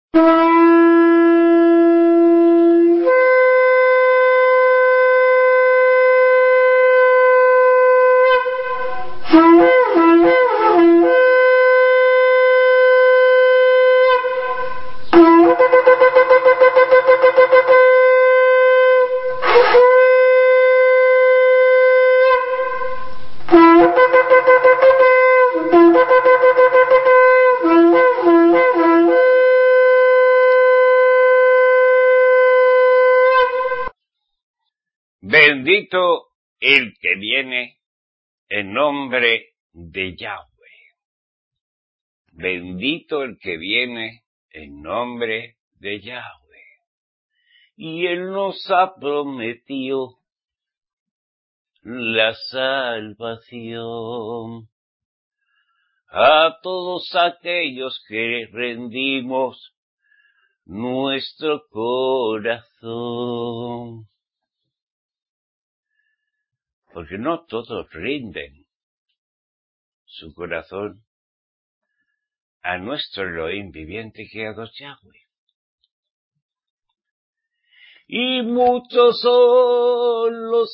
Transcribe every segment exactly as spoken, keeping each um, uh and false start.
Bendito el que viene en nombre de Yahweh. Bendito el que viene en nombre de Yahweh. Y Él nos ha prometido la salvación a todos aquellos que rendimos nuestro corazón. Porque no todos rinden su corazón a nuestro Elohim viviente creador Yahweh. Y muchos son los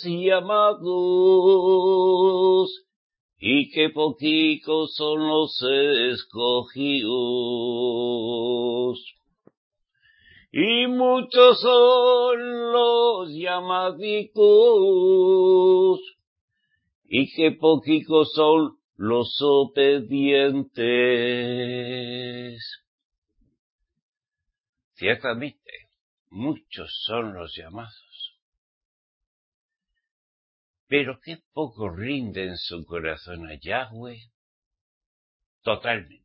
llamados, y que poquitos son los escogidos. Y muchos son los llamadicos, y que poquitos son los obedientes. Ciertamente, muchos son los llamados, pero qué poco rinden su corazón a Yahweh totalmente.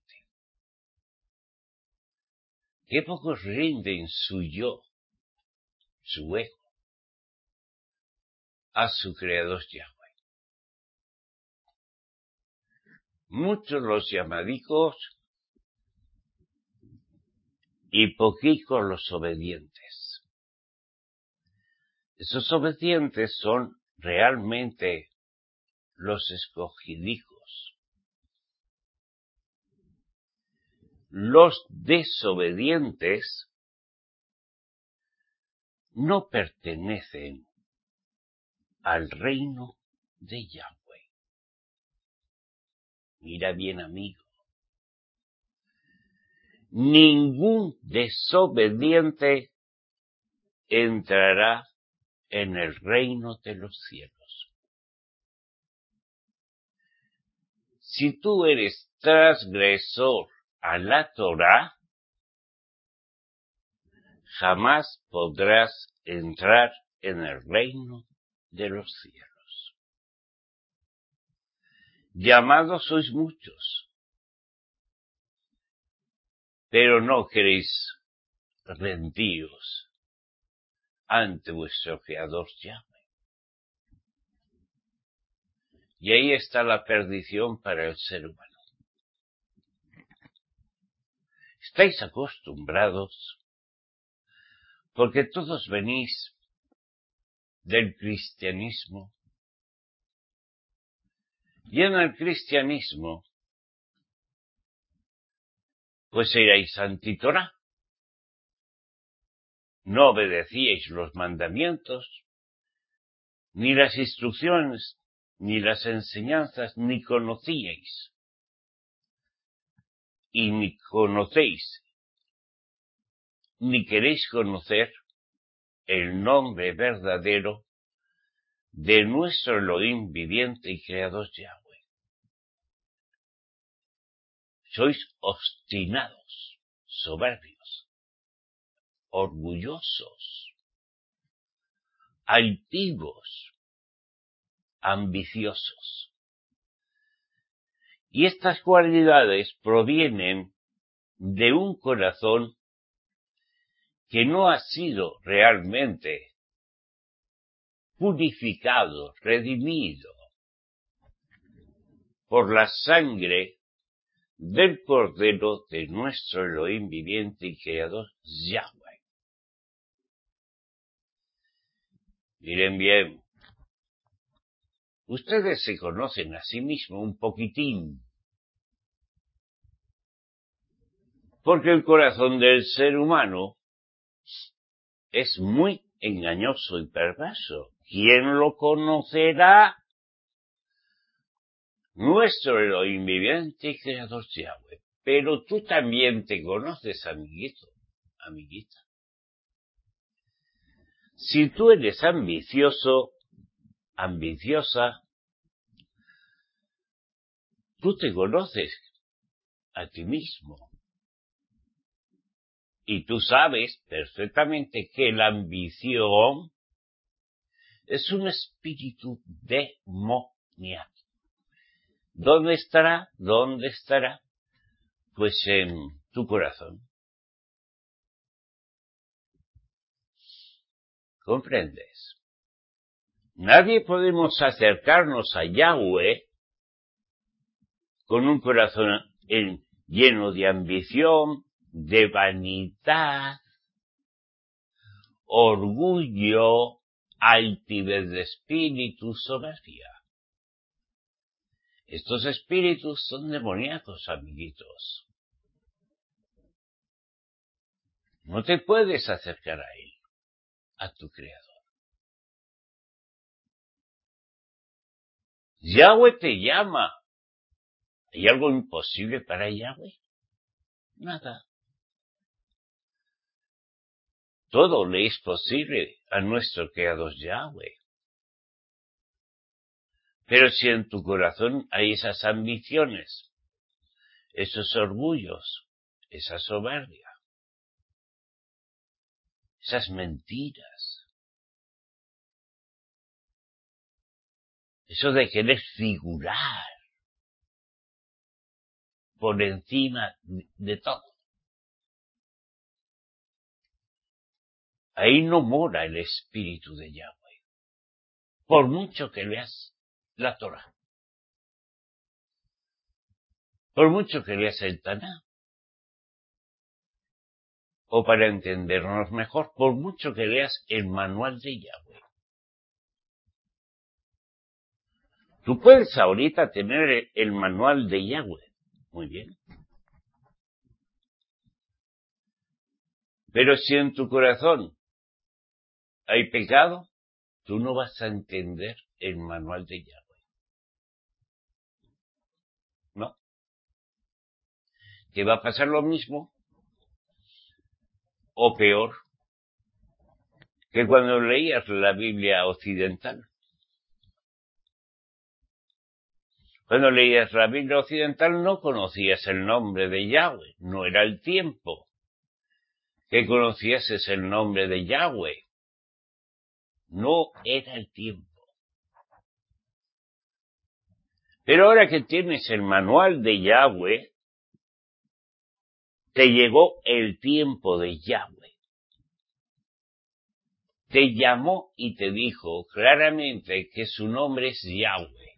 Qué poco rinden su yo, su ego, a su creador Yahweh. Muchos los llamadicos y poquicos los obedientes. Esos obedientes son realmente los escogidicos. Los desobedientes no pertenecen al reino de Yahweh. Mira bien, amigo. Ningún desobediente entrará en el reino de los cielos. Si tú eres transgresor a la Torá, jamás podrás entrar en el reino de los cielos. Llamados sois muchos, pero no queréis rendiros ante vuestro Creador Yahweh. Y ahí está la perdición para el ser humano. Estáis acostumbrados, porque todos venís del cristianismo, y en el cristianismo pues erais antitorá. No obedecíais los mandamientos, ni las instrucciones, ni las enseñanzas, ni conocíais, y ni conocéis, ni queréis conocer el nombre verdadero de nuestro Elohim viviente y creador Yahweh. Sois obstinados, soberbios, orgullosos, altivos, ambiciosos. Y estas cualidades provienen de un corazón que no ha sido realmente purificado, redimido por la sangre del Cordero de nuestro Elohim viviente y creador Yahweh. Miren bien, ustedes se conocen a sí mismos un poquitín. Porque el corazón del ser humano es muy engañoso y perverso. ¿Quién lo conocerá? Nuestro Elohim viviente y creador Yahweh. Pero tú también te conoces, amiguito, amiguita. Si tú eres ambicioso, ambiciosa, tú te conoces a ti mismo. Y tú sabes perfectamente que la ambición es un espíritu demoníaco. ¿Dónde estará? ¿Dónde estará? Pues en tu corazón. ¿Comprendes? Nadie podemos acercarnos a Yahweh con un corazón en, lleno de ambición, de vanidad, orgullo, altivez de espíritu, soberbia. Estos espíritus son demoníacos, amiguitos. No te puedes acercar a él, a tu creador. Yahweh te llama. ¿Hay algo imposible para Yahweh? Nada. Todo le es posible a nuestro creador Yahweh. Pero si en tu corazón hay esas ambiciones, esos orgullos, esa soberbia, esas mentiras, eso de querer figurar por encima de todo, ahí no mora el espíritu de Yahweh, por mucho que leas la Torah, por mucho que leas el Taná, o para entendernos mejor, por mucho que leas el manual de Yahweh. Tú puedes ahorita tener el manual de Yahweh, muy bien. Pero si en tu corazón hay pecado, tú no vas a entender el manual de Yahweh. ¿No? Que va a pasar lo mismo, o peor, que cuando leías la Biblia occidental. Cuando leías la Biblia occidental no conocías el nombre de Yahweh, no era el tiempo que conocieses el nombre de Yahweh. No era el tiempo. Pero ahora que tienes el manual de Yahweh, te llegó el tiempo de Yahweh. Te llamó y te dijo claramente que su nombre es Yahweh.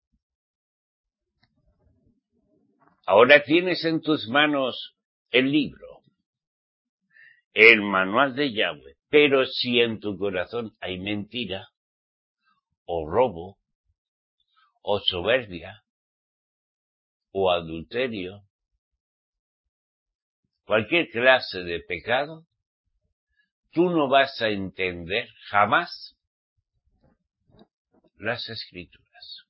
Ahora tienes en tus manos el libro, el manual de Yahweh, pero si en tu corazón hay mentira, o robo, o soberbia, o adulterio, cualquier clase de pecado, tú no vas a entender jamás las Escrituras.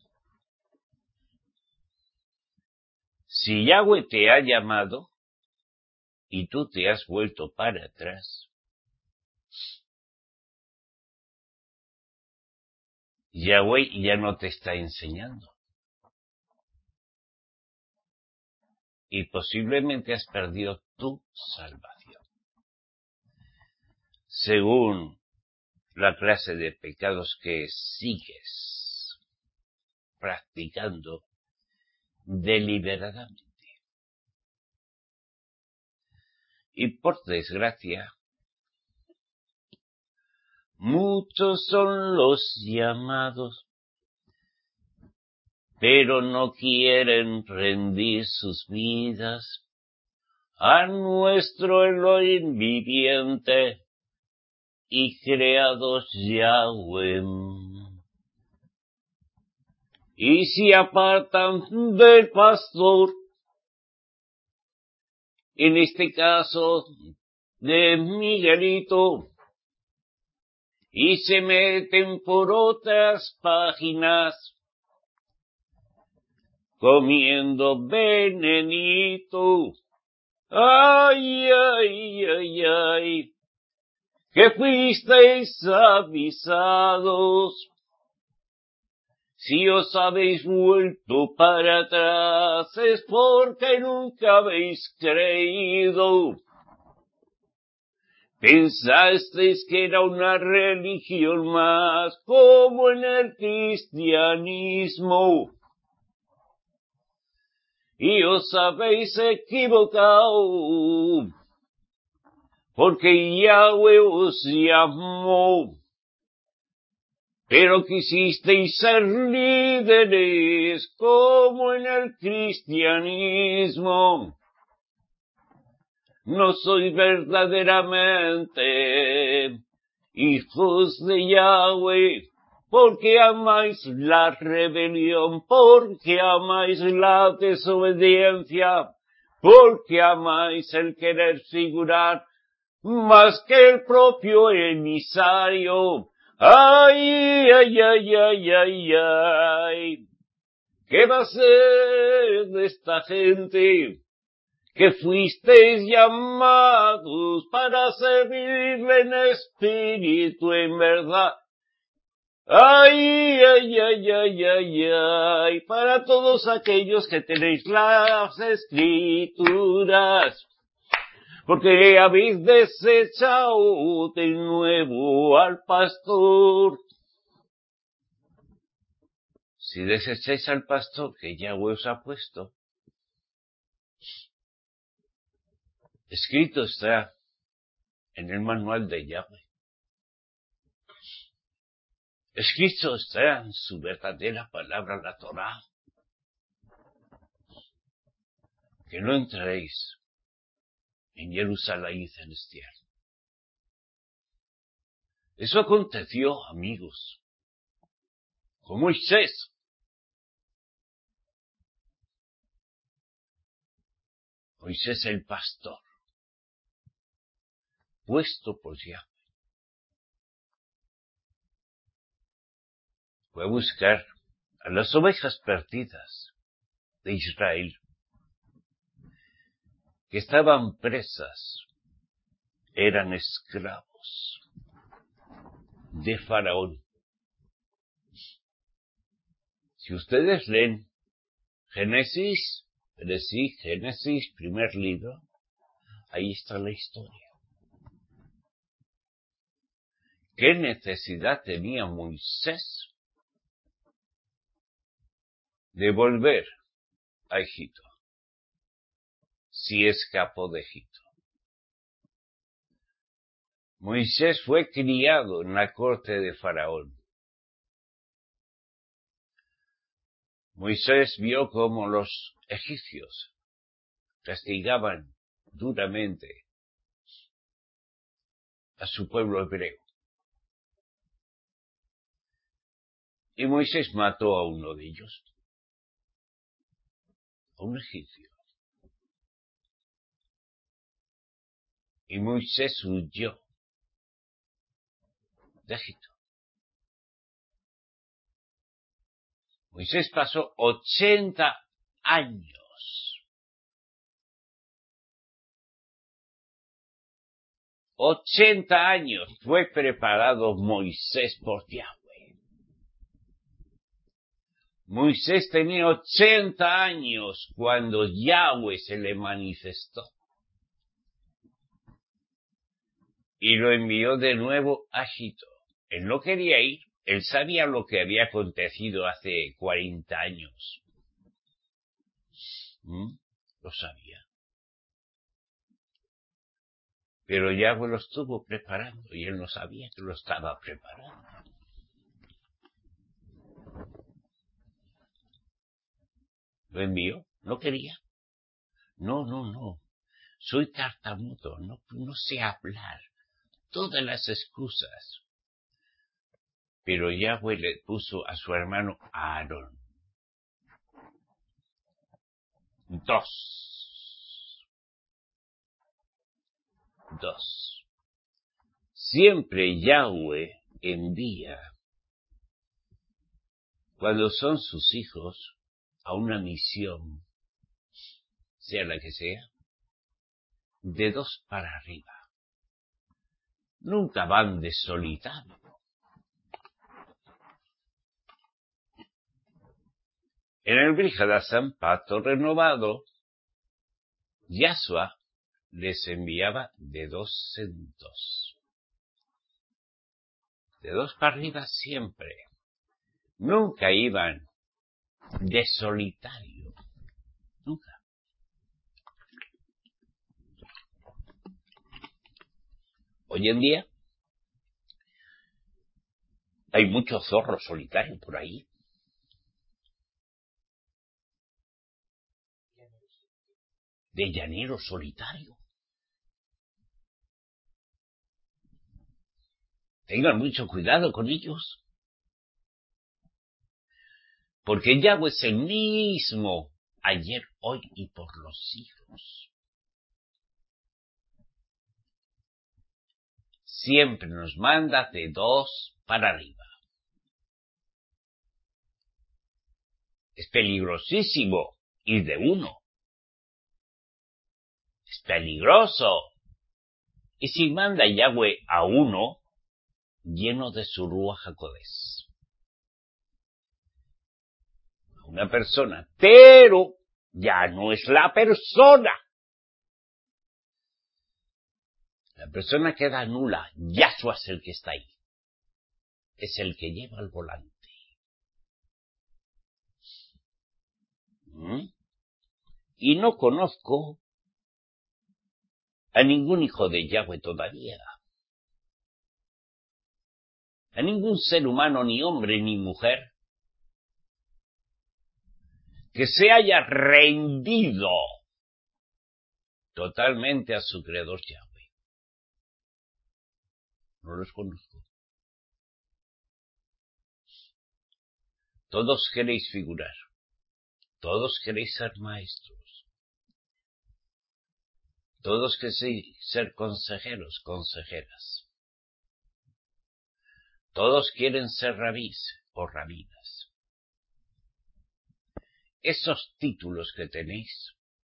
Si Yahweh te ha llamado y tú te has vuelto para atrás, Yahweh ya no te está enseñando. Y posiblemente has perdido tu salvación. Según la clase de pecados que sigues practicando deliberadamente. Y por desgracia, muchos son los llamados, pero no quieren rendir sus vidas a nuestro Elohim viviente y creador Yahweh. Y se apartan del pastor en este caso de Miguelito, y se meten por otras páginas comiendo venenito. Ay, ay, ay, ay, que fuisteis avisados. Si os habéis vuelto para atrás es porque nunca habéis creído. Pensasteis que era una religión más, como en el cristianismo. Y os habéis equivocado, porque Yahweh os llamó. Pero quisisteis ser líderes, como en el cristianismo. No sois verdaderamente hijos de Yahweh, porque amáis la rebelión, porque amáis la desobediencia, porque amáis el querer figurar más que el propio emisario. Ay, ay, ay, ay, ay, ay, ¿qué va a ser de esta gente? Que fuisteis llamados para servirle en espíritu, en verdad. Ay, ay, ay, ay, ay, ay, para todos aquellos que tenéis las escrituras, porque habéis desechado de nuevo al pastor. Si desecháis al pastor que Yahweh os ha puesto, escrito está en el manual de Yahweh. Escrito está en su verdadera palabra, la Torá, que no entraréis en Jerusalén celestial. Eso aconteció, amigos, con Moisés. Moisés el pastor, puesto por Yahweh. Fue a buscar a las ovejas perdidas de Israel, que estaban presas, eran esclavos de Faraón. Si ustedes leen Génesis, Génesis, Génesis, primer libro, ahí está la historia. ¿Qué necesidad tenía Moisés de volver a Egipto, si escapó de Egipto? Moisés fue criado en la corte de Faraón. Moisés vio cómo los egipcios castigaban duramente a su pueblo hebreo. Y Moisés mató a uno de ellos, a un egipcio. Y Moisés huyó de Egipto. Moisés pasó ochenta años, ochenta años fue preparado Moisés por Yahweh. Moisés tenía ochenta años cuando Yahweh se le manifestó y lo envió de nuevo a Egipto. Él no quería ir, él sabía lo que había acontecido hace cuarenta años. ¿Mm? Lo sabía. Pero Yahweh lo estuvo preparando y él no sabía que lo estaba preparando. Lo envió, no quería. No, no, no. Soy tartamudo, no, no sé hablar. Todas las excusas. Pero Yahweh le puso a su hermano Aarón dos. Dos. Siempre Yahweh envía, cuando son sus hijos, a una misión, sea la que sea, de dos para arriba. Nunca van de solitario. En el Brihadasam, Pacto Renovado, Yahshua les enviaba de dos en dos. De dos para arriba siempre. Nunca iban de solitario. Nunca. Hoy en día hay mucho zorro solitario por ahí. De llanero solitario. Tengan mucho cuidado con ellos. Porque Yahweh es el mismo ayer, hoy y por los siglos. Siempre nos manda de dos para arriba. Es peligrosísimo ir de uno. Es peligroso. Y si manda Yahweh a uno, lleno de su Ruach HaKodesh. Una persona, pero ya no es la persona. La persona queda nula. Yahshua es el que está ahí. Es el que lleva el volante. ¿Mm? Y no conozco a ningún hijo de Yahweh todavía. A ningún ser humano, ni hombre ni mujer, que se haya rendido totalmente a su creador Yahweh. No los conozco. Todos queréis figurar. Todos queréis ser maestros. Todos queréis ser consejeros, consejeras. Todos quieren ser rabís o rabinas. Esos títulos que tenéis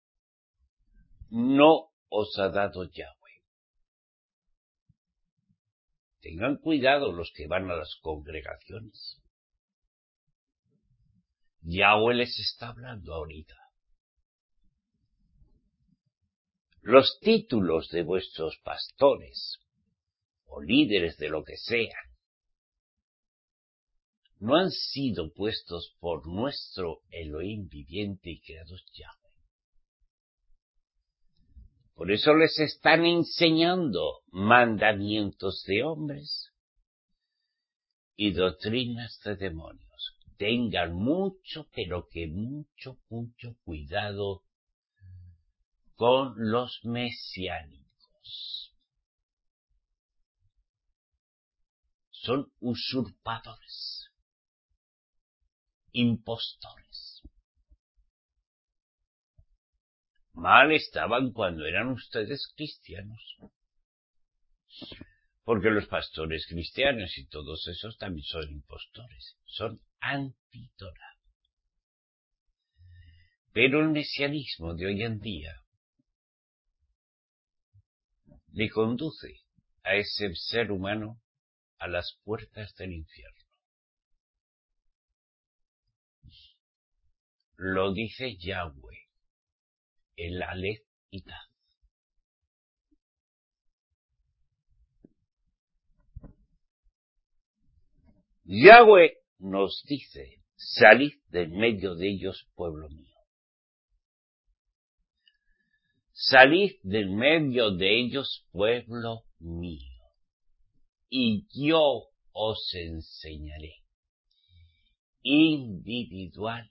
no os ha dado Yahweh. Tengan cuidado los que van a las congregaciones. Yahweh les está hablando ahorita. Los títulos de vuestros pastores o líderes de lo que sean no han sido puestos por nuestro Elohim viviente y creador Yahweh. Por eso les están enseñando mandamientos de hombres y doctrinas de demonios. Tengan mucho, pero que mucho, mucho cuidado con los mesiánicos. Son usurpadores, impostores. Mal estaban cuando eran ustedes cristianos. Porque los pastores cristianos y todos esos también son impostores. Son anti-Torah. Pero el mesianismo de hoy en día le conduce a ese ser humano a las puertas del infierno. Lo dice Yahweh, el Aleph y Taf. Yahweh nos dice, salid de medio de ellos, pueblo mío. Salid de medio de ellos, pueblo mío, y yo os enseñaré individualmente.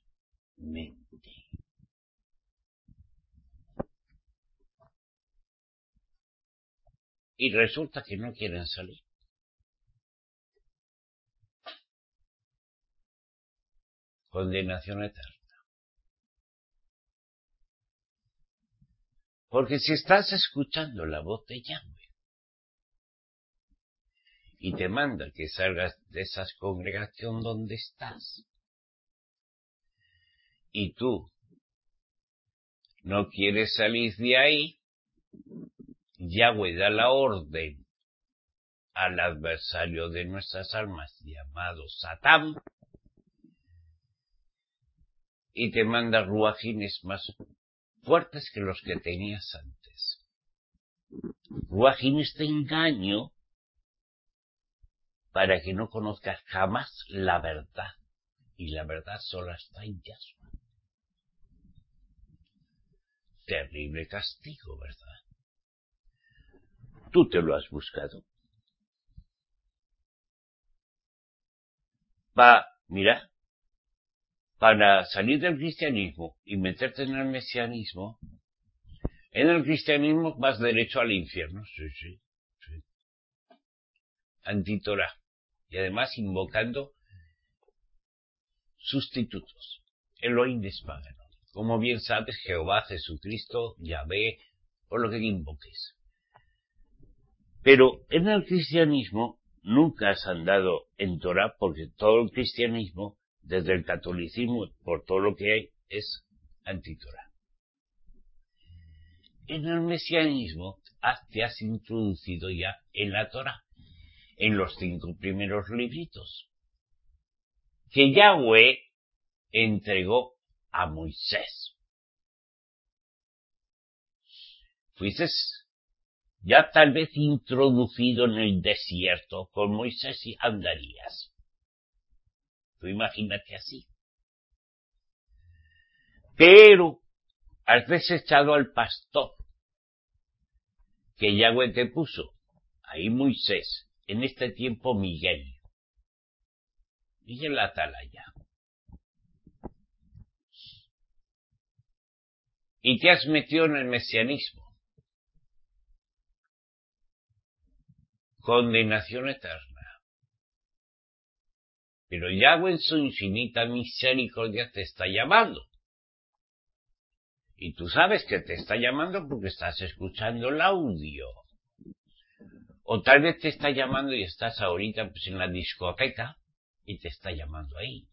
Y resulta que no quieren salir. Condenación eterna. Porque si estás escuchando la voz de Yahweh y te manda que salgas de esa congregación donde estás y tú no quieres salir de ahí, Yahweh da la orden al adversario de nuestras almas llamado Satán y te manda ruajines más fuertes que los que tenías antes. Ruajines de engaño para que no conozcas jamás la verdad. Y la verdad solo está en Yahshua. Terrible castigo, ¿verdad? Tú te lo has buscado. Va, mira, para salir del cristianismo y meterte en el mesianismo, en el cristianismo vas derecho al infierno, sí, sí, sí. Antitorá. Y además invocando sustitutos. Elohim es pagano. Como bien sabes, Jehová, Jesucristo, Yahvé, o lo que invoques. Pero en el cristianismo nunca has andado en Torah, porque todo el cristianismo, desde el catolicismo, por todo lo que hay, es anti-Torah. En el mesianismo te has introducido ya en la Torah, en los cinco primeros libritos, que Yahweh entregó a Moisés. Fuiste ya tal vez introducido en el desierto con Moisés y andarías. Tú imagínate así. Pero has desechado al pastor que Yahweh te puso. Ahí Moisés, en este tiempo Miguel. Miguel Atalaya. Y te has metido en el mesianismo. Condenación eterna. Pero Yahweh en su infinita misericordia te está llamando. Y tú sabes que te está llamando porque estás escuchando el audio. O tal vez te está llamando y estás ahorita pues en la discoteca y te está llamando ahí.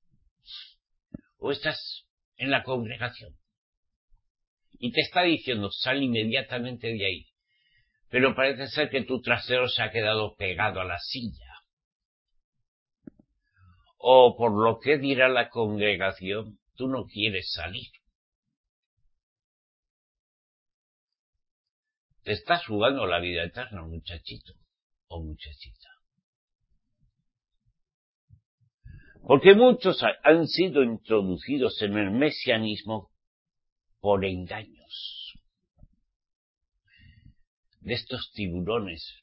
O estás en la congregación y te está diciendo sal inmediatamente de ahí. Pero parece ser que tu trasero se ha quedado pegado a la silla. O por lo que dirá la congregación, tú no quieres salir. Te estás jugando la vida eterna, muchachito o muchachita. Porque muchos han sido introducidos en el mesianismo por engaños. De estos tiburones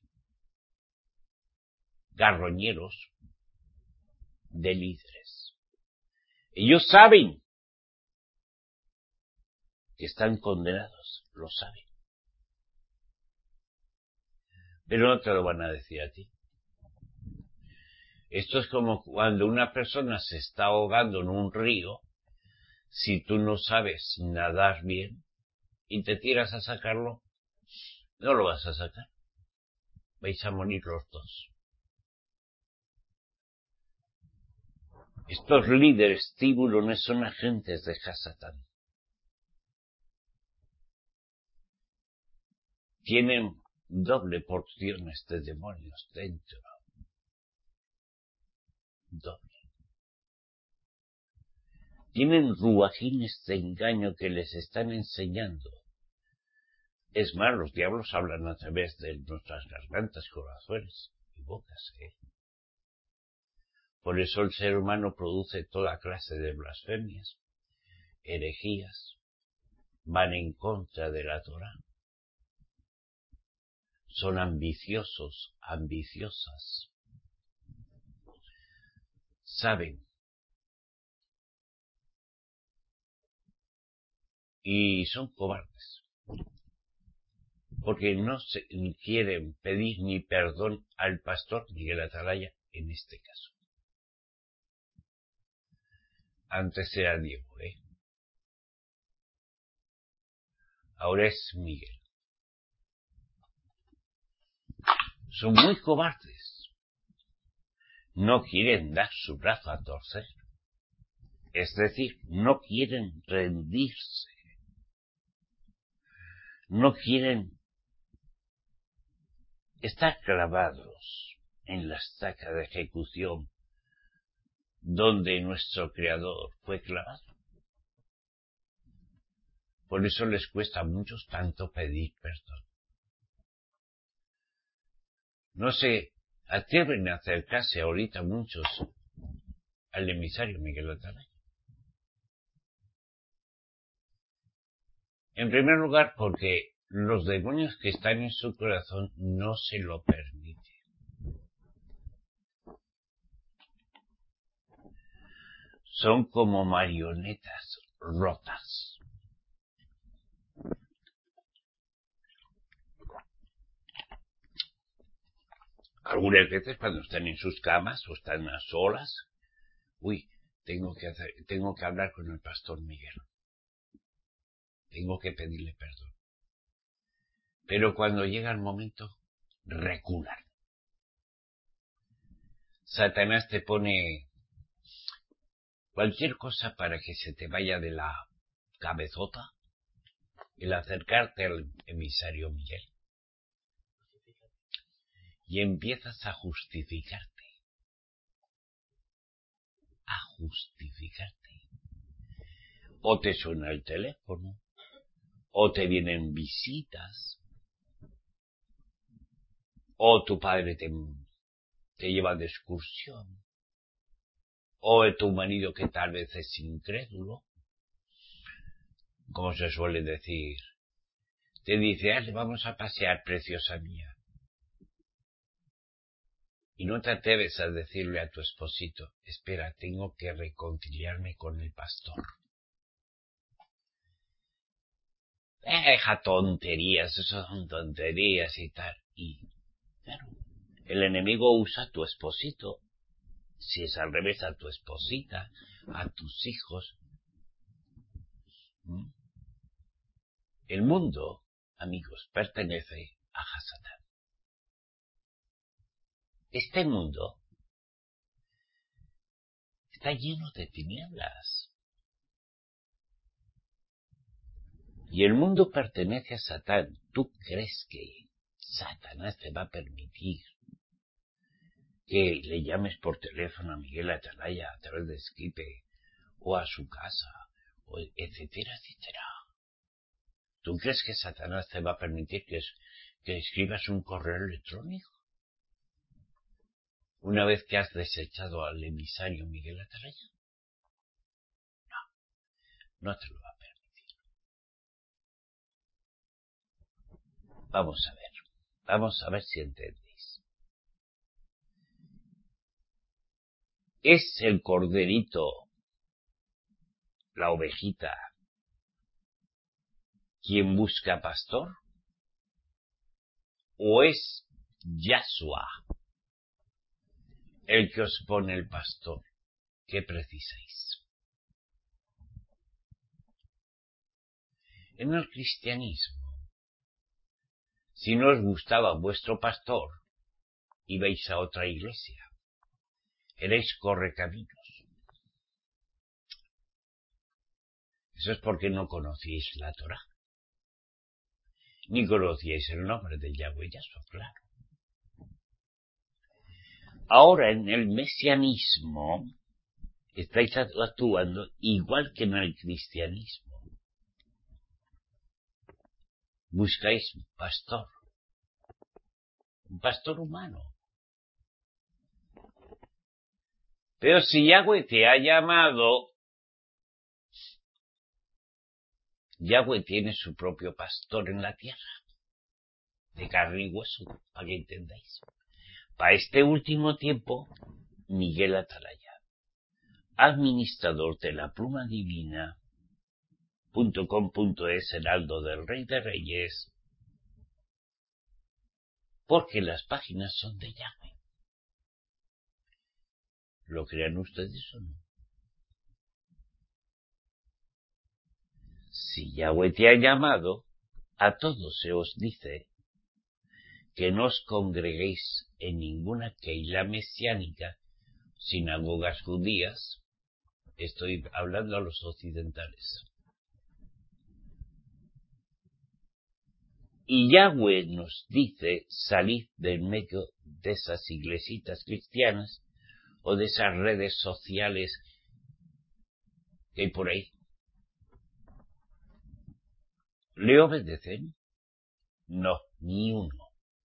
garroñeros de líderes. Ellos saben que están condenados, lo saben. Pero no te lo van a decir a ti. Esto es como cuando una persona se está ahogando en un río, si tú no sabes nadar bien y te tiras a sacarlo, no lo vas a sacar. Vais a morir los dos. Estos líderes tiburones son agentes de Hasatán. Tienen doble porciones de demonios dentro. Doble. Tienen ruajines de engaño que les están enseñando. Es más, los diablos hablan a través de nuestras gargantas, corazones y bocas, ¿eh? Por eso el ser humano produce toda clase de blasfemias, herejías, van en contra de la Torah. Son ambiciosos, ambiciosas. Saben. Y son cobardes. Porque no se quieren pedir ni perdón al pastor Miguel Atalaya en este caso. Antes era Diego, ¿eh? ahora es Miguel. Son muy cobardes. No quieren dar su brazo a torcer. Es decir, no quieren rendirse. No quieren estar clavados en la estaca de ejecución donde nuestro Creador fue clavado. Por eso les cuesta a muchos tanto pedir perdón. No se atreven a acercarse ahorita muchos al emisario Miguel Atalaya. En primer lugar, porque los demonios que están en su corazón no se lo permiten. Son como marionetas rotas. Algunas veces cuando están en sus camas o están a solas, uy, tengo que hacer, tengo que hablar con el pastor Miguel. Tengo que pedirle perdón. Pero cuando llega el momento, reculan. Satanás te pone cualquier cosa para que se te vaya de la cabezota el acercarte al emisario Miguel. Y empiezas a justificarte. A justificarte. O te suena el teléfono, o te vienen visitas, o tu padre te, te lleva de excursión, o tu marido que tal vez es incrédulo, como se suele decir, te dice, ah, vamos a pasear, preciosa mía. Y no te atreves a decirle a tu esposito, espera, tengo que reconciliarme con el pastor. Deja tonterías, eso son tonterías y tal. Y, claro, el enemigo usa a tu esposito. Si es al revés, a tu esposita, a tus hijos. ¿Mm? El mundo, amigos, pertenece a Satán. Este mundo está lleno de tinieblas. Y el mundo pertenece a Satán. ¿Tú crees que Satanás te va a permitir que le llames por teléfono a Miguel Atalaya a través de Skype o a su casa, o etcétera, etcétera? ¿Tú crees que Satanás te va a permitir que, que escribas un correo electrónico? Una vez que has desechado al emisario Miguel Atalaya. No, no te lo va a permitir. Vamos a ver, vamos a ver si entendéis. ¿Es el corderito, la ovejita, quien busca pastor? ¿O es Yahshua el que os pone el pastor? ¿Qué precisáis? En el cristianismo, si no os gustaba vuestro pastor, ibais a otra iglesia. Erais correcaminos. Eso es porque no conocíais la Torá. Ni conocíais el nombre de Yahweh Yahshua, claro. Ahora en el mesianismo estáis actuando igual que en el cristianismo. Buscáis un pastor. Un pastor humano. Pero si Yahweh te ha llamado, Yahweh tiene su propio pastor en la tierra. De carne y hueso, para que entendáis. Para este último tiempo, Miguel Atalaya, administrador de la pluma divina, punto com punto es, heraldo del Rey de Reyes, porque las páginas son de Yahweh. ¿Lo crean ustedes o no? Si Yahweh te ha llamado, a todos se os dice que no os congreguéis en ninguna keila mesiánica, sinagogas judías. Estoy hablando a los occidentales. Y Yahweh nos dice, salid del medio de esas iglesitas cristianas o de esas redes sociales que hay por ahí. ¿Le obedecen? No, ni uno.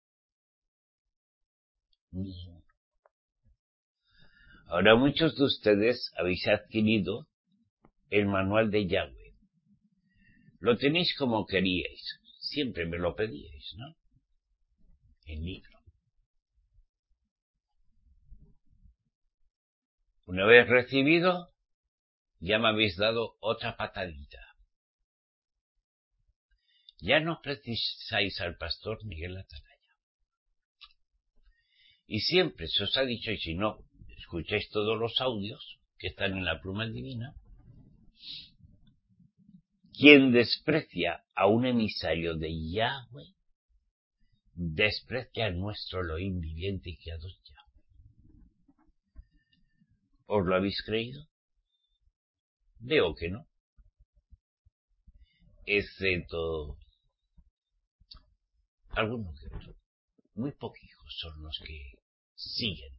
Ni uno. Ahora muchos de ustedes habéis adquirido el manual de Yahweh. Lo tenéis como queríais. Siempre me lo pedíais, ¿no? El libro. Una vez recibido, ya me habéis dado otra patadita. Ya no precisáis al pastor Miguel Atalaya. Y siempre se os ha dicho, y si no, escucháis todos los audios que están en la pluma divina, quien desprecia a un emisario de Yahweh, desprecia a nuestro Elohim viviente y creador Yahweh. ¿Os lo habéis creído? Veo que no. Excepto algunos que otros. Muy poquitos son los que siguen.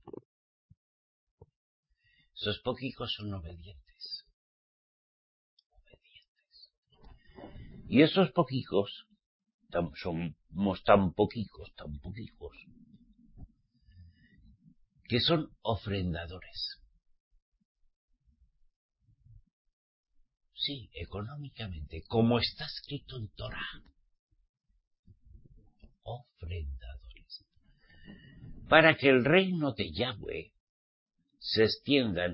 Esos poquitos son obedientes. Obedientes. Y esos poquitos, somos tan poquitos, tan poquitos, que son ofrendadores. Sí, económicamente, como está escrito en Torah. Ofrendadores. Para que el reino de Yahweh se extiendan.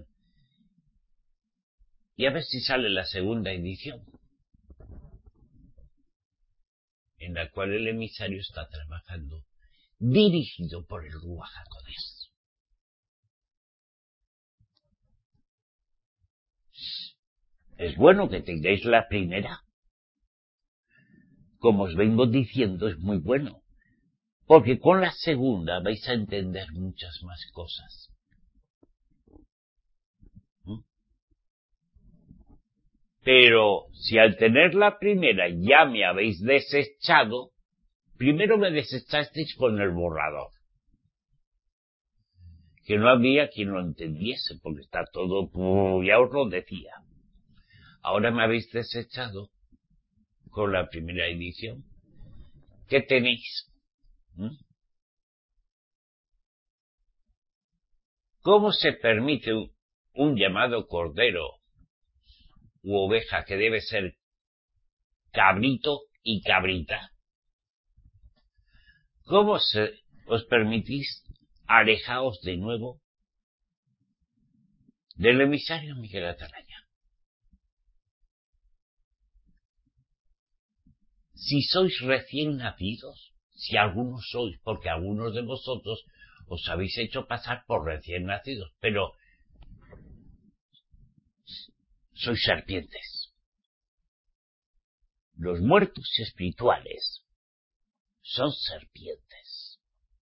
Y a ver si sale la segunda edición, en la cual el emisario está trabajando, dirigido por el Ruach HaKodesh. Es bueno que tengáis la primera. Como os vengo diciendo, es muy bueno. Porque con la segunda vais a entender muchas más cosas. ¿Mm? Pero si al tener la primera ya me habéis desechado, primero me desechasteis con el borrador. Que no había quien lo entendiese, porque está todo, ya os lo decía. Ahora me habéis desechado con la primera edición. ¿Qué tenéis? ¿Mm? ¿Cómo se permite un, un llamado cordero u oveja que debe ser cabrito y cabrita? ¿Cómo se, os permitís alejaos de nuevo del emisario Miguel Atalaya? Si sois recién nacidos, si algunos sois, porque algunos de vosotros os habéis hecho pasar por recién nacidos, pero sois serpientes. Los muertos espirituales son serpientes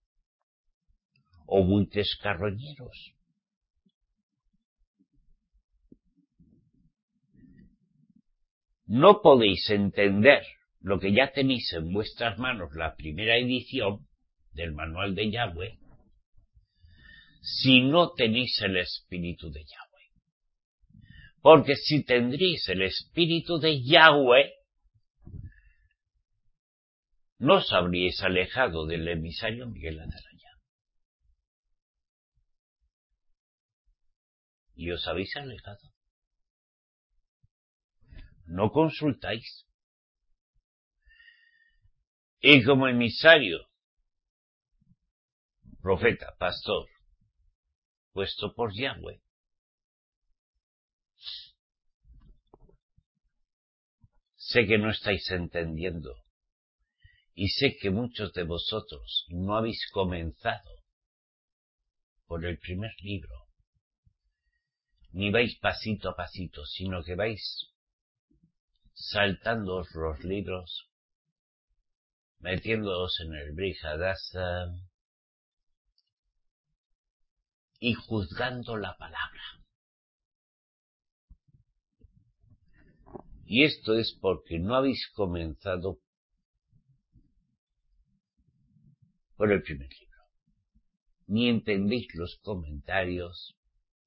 o buitres carroñeros. No podéis entender lo que ya tenéis en vuestras manos, la primera edición del manual de Yahweh, si no tenéis el espíritu de Yahweh. Porque si tendréis el espíritu de Yahweh, no os habríais alejado del emisario Miguel Atalaya. Y os habéis alejado. No consultáis. Y como emisario, profeta, pastor, puesto por Yahweh, sé que no estáis entendiendo. Y sé que muchos de vosotros no habéis comenzado por el primer libro, ni vais pasito a pasito, sino que vais saltándoos los libros metiéndoos en el Brihadasa y juzgando la palabra. Y esto es porque no habéis comenzado por el primer libro, ni entendéis los comentarios.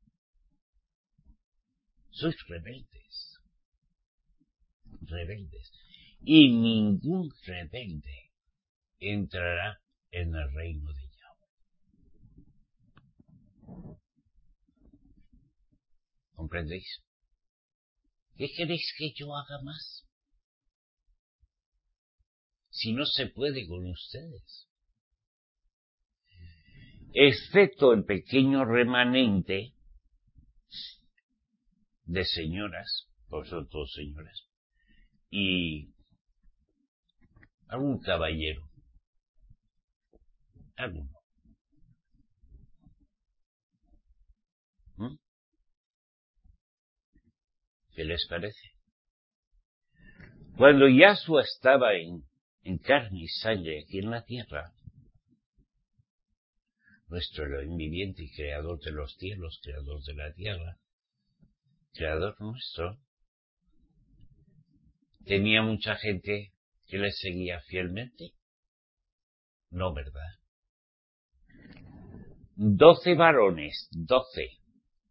Sois rebeldes, rebeldes, y ningún rebelde entrará en el reino de Yahweh. ¿Comprendéis? ¿Qué queréis que yo haga más? Si no se puede con ustedes. Excepto el pequeño remanente de señoras, vosotros señoras, y algún caballero, alguno. ¿Mm? ¿Qué les parece? Cuando Yahshua estaba en, en carne y sangre aquí en la tierra, nuestro Elohim viviente y creador de los cielos, creador de la tierra, creador nuestro, tenía mucha gente que le seguía fielmente. No, ¿verdad? Doce varones, doce,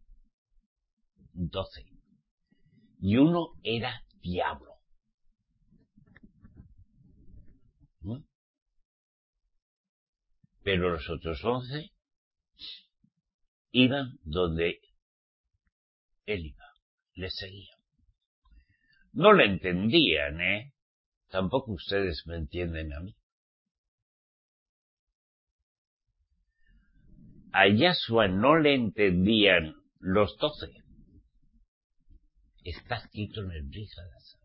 doce, y uno era diablo. ¿Mm? Pero los otros once iban donde él iba, le seguían. No le entendían, ¿eh? Tampoco ustedes me entienden a mí. A Yahshua no le entendían los doce. Está escrito en el Brihadasa.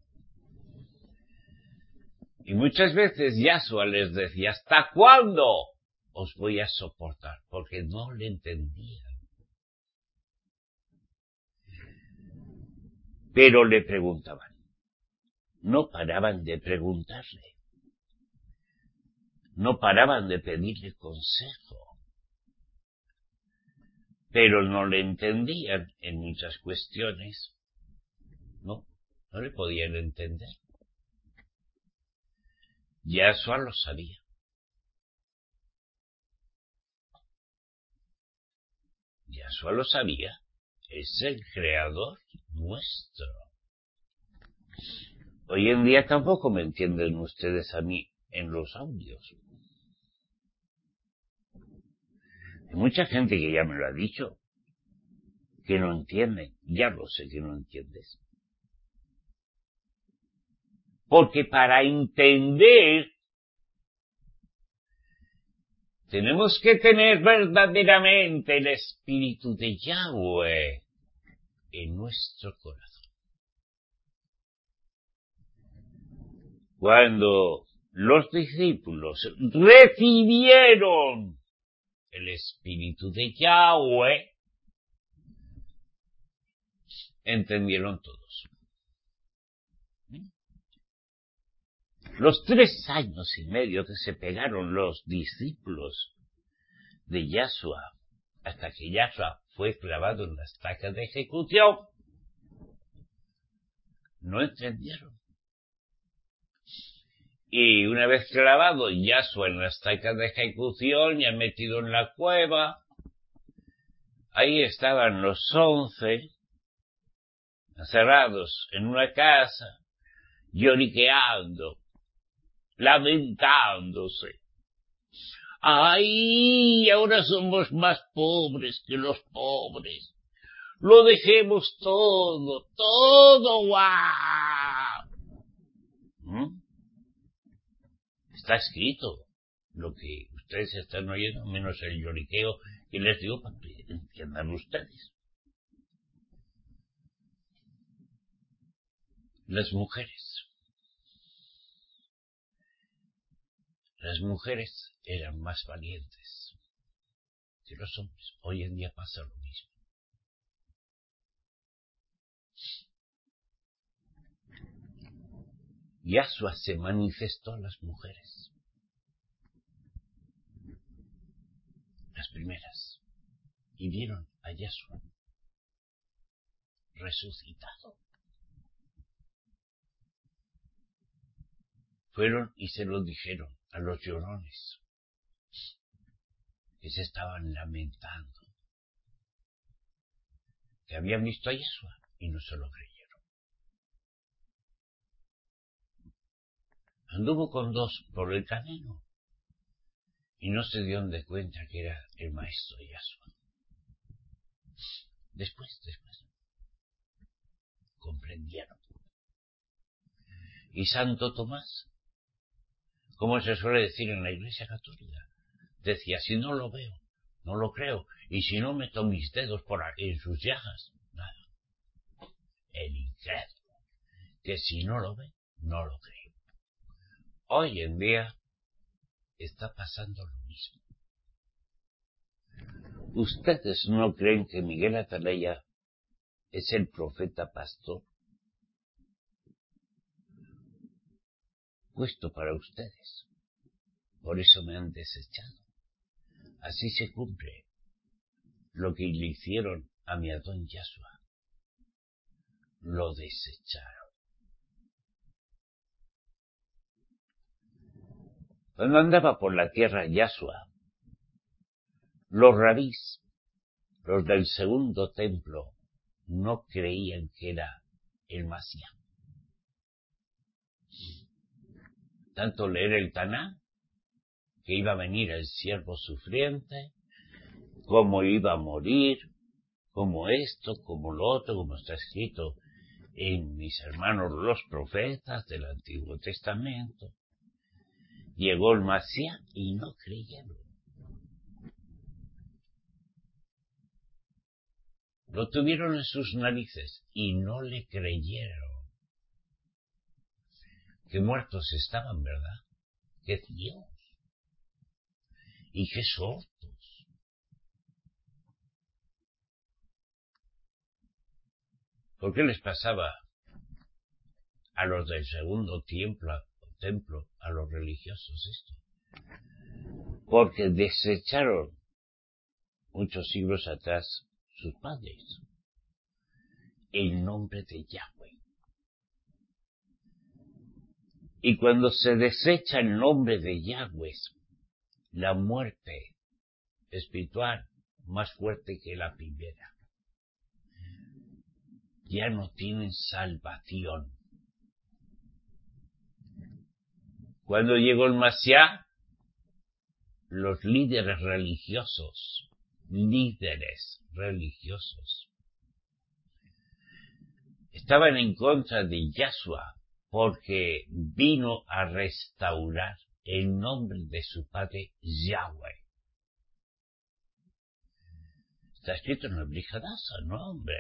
Y muchas veces Yahshua les decía, ¿hasta cuándo os voy a soportar? Porque no le entendían. Pero le preguntaban. No paraban de preguntarle. No paraban de pedirle consejo. Pero no le entendían en muchas cuestiones. No, no le podían entender. Yahshua lo sabía. Yahshua lo sabía. Es el creador nuestro. Hoy en día tampoco me entienden ustedes a mí en los audios. Hay mucha gente que ya me lo ha dicho, que no entiende. Ya lo sé que no entiendes. Porque para entender tenemos que tener verdaderamente el Espíritu de Yahweh en nuestro corazón. Cuando los discípulos recibieron el Espíritu de Yahweh, entendieron todos. Los tres años y medio que se pegaron los discípulos de Yahshua hasta que Yahshua fue clavado en la estaca de ejecución, no entendieron. Y una vez clavado Yahshua en la estaca de ejecución y metido en la cueva, ahí estaban los once encerrados en una casa, lloriqueando, lamentándose. ¡Ay! Ahora somos más pobres que los pobres. Lo dejemos todo, todo, guau. ¿Mm? Está escrito lo que ustedes están oyendo, menos el lloriqueo que les digo para que entiendan ustedes. Las mujeres. Las mujeres eran más valientes que los hombres. Hoy en día pasa lo mismo. Yahshua se manifestó a las mujeres. las primeras, y vieron a Yahshua resucitado. Fueron y se lo dijeron a los llorones, que se estaban lamentando, que habían visto a Yahshua y no se lo creyeron. Anduvo con dos por el camino y no se dieron de cuenta que era el maestro Yahshua. Después, después, comprendieron. Y Santo Tomás, como se suele decir en la Iglesia Católica, decía, si no lo veo, no lo creo, y si no meto mis dedos por aquí en sus llagas, nada. El incrédulo, que si no lo ve, no lo cree. Hoy en día está pasando lo mismo. ¿Ustedes no creen que Miguel Atalaya es el profeta pastor puesto para ustedes? Por eso me han desechado. Así se cumple lo que le hicieron a mi Adón Yahshua. Lo desecharon. Cuando andaba por la tierra Yahshua, los rabís, los del segundo templo, no creían que era el Masías. Tanto leer el Taná, que iba a venir el siervo sufriente, cómo iba a morir, como esto, como lo otro, como está escrito en mis hermanos los profetas del Antiguo Testamento. Llegó el Masías y no creyeron. Lo tuvieron en sus narices y no le creyeron. Qué muertos estaban, ¿verdad? Qué ciegos. Y qué sordos. ¿Por qué les pasaba a los del segundo templo, templo a los religiosos esto? Porque desecharon muchos siglos atrás sus padres el nombre de Yahweh. Y cuando se desecha el nombre de Yahweh, la muerte espiritual más fuerte que la primera, ya no tienen salvación. Cuando llegó el Masías, los líderes religiosos, líderes religiosos, estaban en contra de Yahshua porque vino a restaurar el nombre de su padre Yahweh. Está escrito en el Brit Hadashah, no hombre.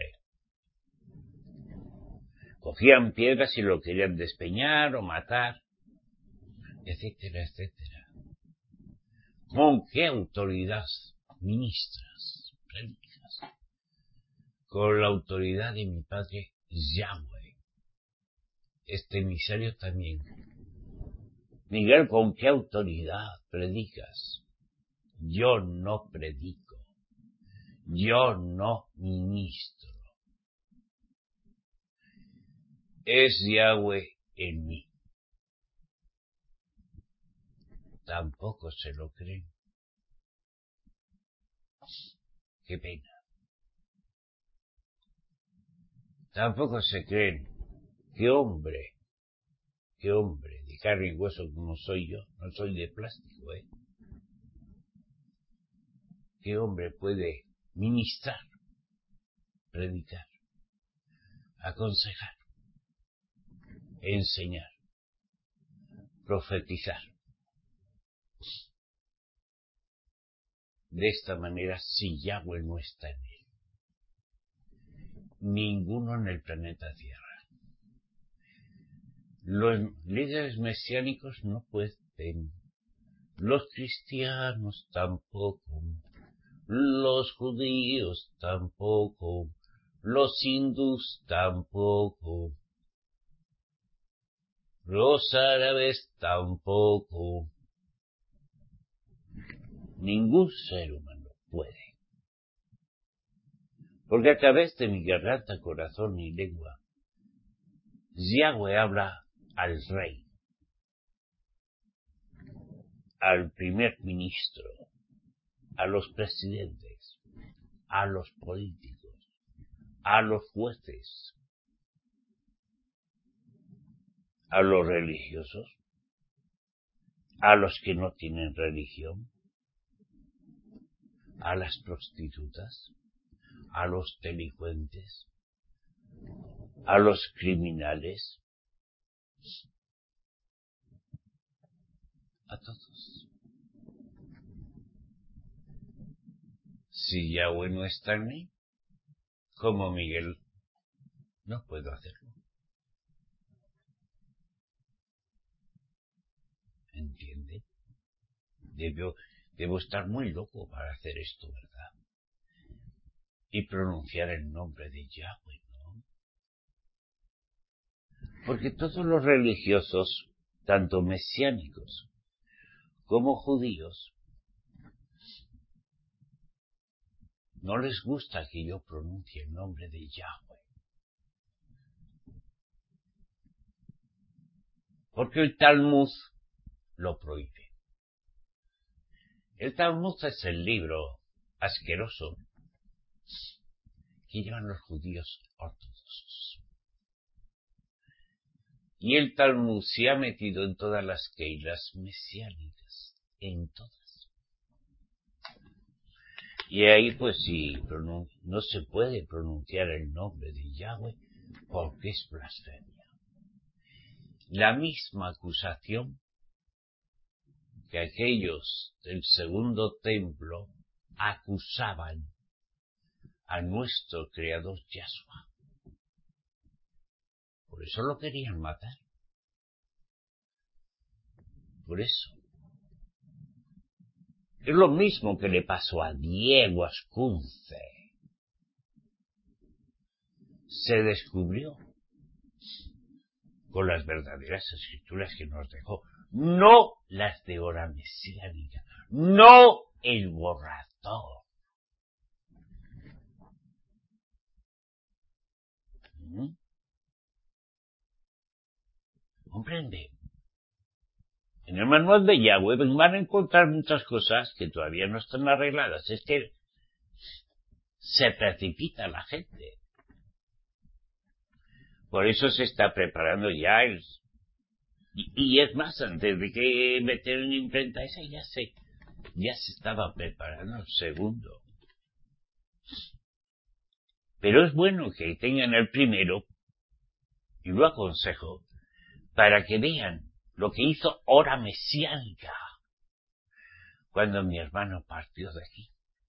Cogían piedras y lo querían despeñar o matar, etcétera, etcétera. ¿Con qué autoridad ministras, predicas? Con la autoridad de mi padre Yahweh. Este emisario también. Miguel, ¿con qué autoridad predicas? Yo no predico. Yo no ministro. Es Yahweh en mí. Tampoco se lo creen. Qué pena. Tampoco se creen. Qué hombre. Qué hombre de carne y hueso como soy yo. No soy de plástico, ¿eh? ¿Qué hombre puede ministrar, predicar, aconsejar, enseñar, profetizar? De esta manera, si Yahweh no está en él, ninguno en el planeta Tierra. Los líderes mesiánicos no pueden, los cristianos tampoco, los judíos tampoco, los hindús tampoco, los árabes tampoco. Ningún ser humano puede. Porque a través de mi garganta, corazón y lengua, Yahweh habla al rey, al primer ministro, a los presidentes, a los políticos, a los jueces, a los religiosos, a los que no tienen religión, a las prostitutas, a los delincuentes, a los criminales, a todos. Si Yahweh no está en mí, como Miguel, no puedo hacerlo. ¿Entiende? Debo, debo estar muy loco para hacer esto, ¿verdad? Y pronunciar el nombre de Yahweh, ¿no? Porque todos los religiosos, tanto mesiánicos como judíos, no les gusta que yo pronuncie el nombre de Yahweh. Porque el Talmud lo prohíbe. El Talmud es el libro asqueroso que llevan los judíos ortodoxos. Y el Talmud se ha metido en todas las keilas mesiánicas, en todas. Y ahí pues sí, no se puede pronunciar el nombre de Yahweh porque es blasfemia. La misma acusación que aquellos del segundo templo acusaban a nuestro creador Yahshua. Por eso lo querían matar. Por eso. Es lo mismo que le pasó a Diego Ascunce. Se descubrió con las verdaderas escrituras que nos dejó, no las de hora mesiánica, no el borrador. ¿Mm? ¿Comprende? En el manual de Yahweh van a encontrar muchas cosas que todavía no están arregladas. Es que se precipita la gente. Por eso se está preparando ya el... Y, y es más, antes de que meter en imprenta esa ya se, ya se estaba preparando el segundo. Pero es bueno que tengan el primero, y lo aconsejo, para que vean lo que hizo hora mesiánica cuando mi hermano partió de aquí.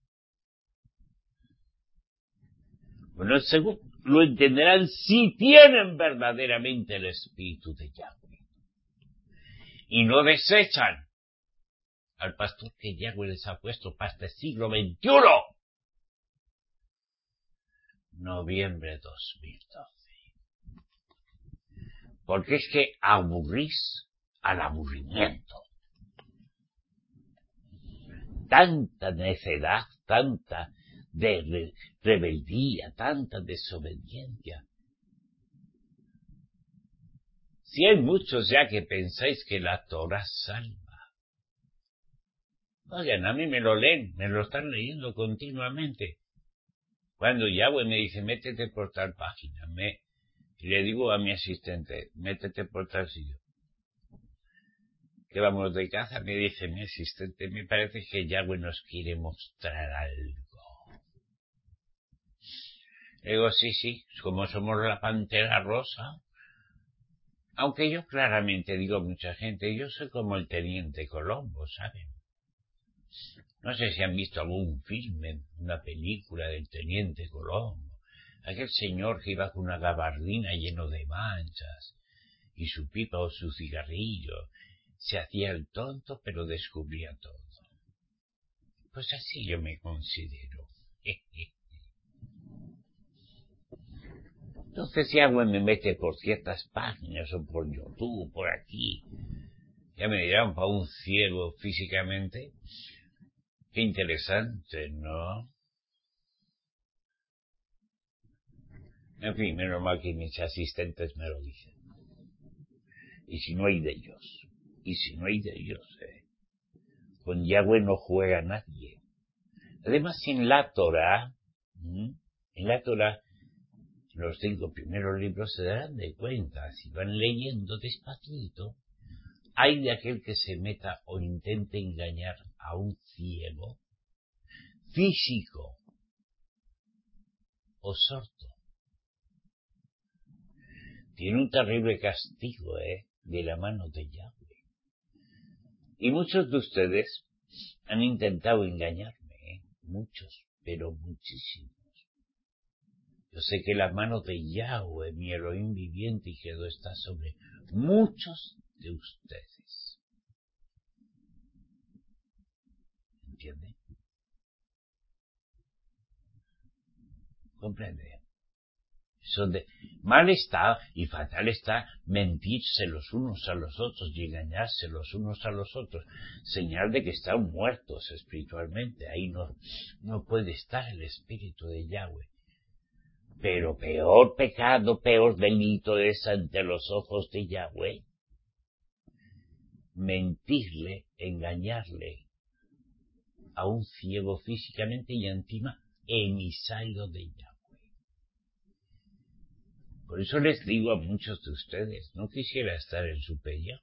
Bueno, según lo entenderán si tienen verdaderamente el espíritu de Yahweh y no desechan al pastor que Yahweh les ha puesto para este siglo veintiuno. Noviembre dos mil doce. Porque es que aburrís al aburrimiento. Tanta necedad, tanta de re rebeldía, tanta desobediencia. Si hay muchos ya que pensáis que la Torah salva. Oigan, a mí me lo leen, me lo están leyendo continuamente. Cuando Yahweh me dice, métete por tal página, me, y le digo a mi asistente, métete por tal sitio. Que vamos de caza, me dice mi asistente, me parece que Yahweh nos quiere mostrar algo. Digo, sí, sí, como somos la pantera rosa. Aunque yo claramente digo a mucha gente, yo soy como el teniente Colombo, ¿saben? No sé si han visto algún filme, una película del teniente Colombo. Aquel señor que iba con una gabardina lleno de manchas, y su pipa o su cigarrillo. Se hacía el tonto, pero descubría todo. Pues así yo me considero. Entonces si Yahweh me mete por ciertas páginas o por YouTube, por aquí, ya me dirán para un ciego físicamente, Qué interesante, ¿no? En fin, menos mal que mis asistentes me lo dicen. Y si no hay de ellos, y si no hay de ellos, eh, con Yahweh no juega nadie. Además, en la Torah, ¿m? en la Torah, los cinco primeros libros se darán de cuenta, si van leyendo despacito, hay de aquel que se meta o intente engañar a un ciego, físico o sordo. Tiene un terrible castigo, ¿eh? De la mano de Yahweh. Y muchos de ustedes han intentado engañarme, ¿eh? Muchos, pero muchísimos. Yo sé que la mano de Yahweh, mi Elohim viviente y quedó, está sobre muchos de ustedes. ¿Entiende? ¿Comprende? Eso de mal está y fatal está mentirse los unos a los otros y engañarse los unos a los otros. Señal de que están muertos espiritualmente. Ahí no, no puede estar el espíritu de Yahweh. Pero peor pecado, peor delito es ante los ojos de Yahweh mentirle, engañarle a un ciego físicamente y encima emisario de Yahweh. Por eso les digo a muchos de ustedes, no quisiera estar en su pellejo.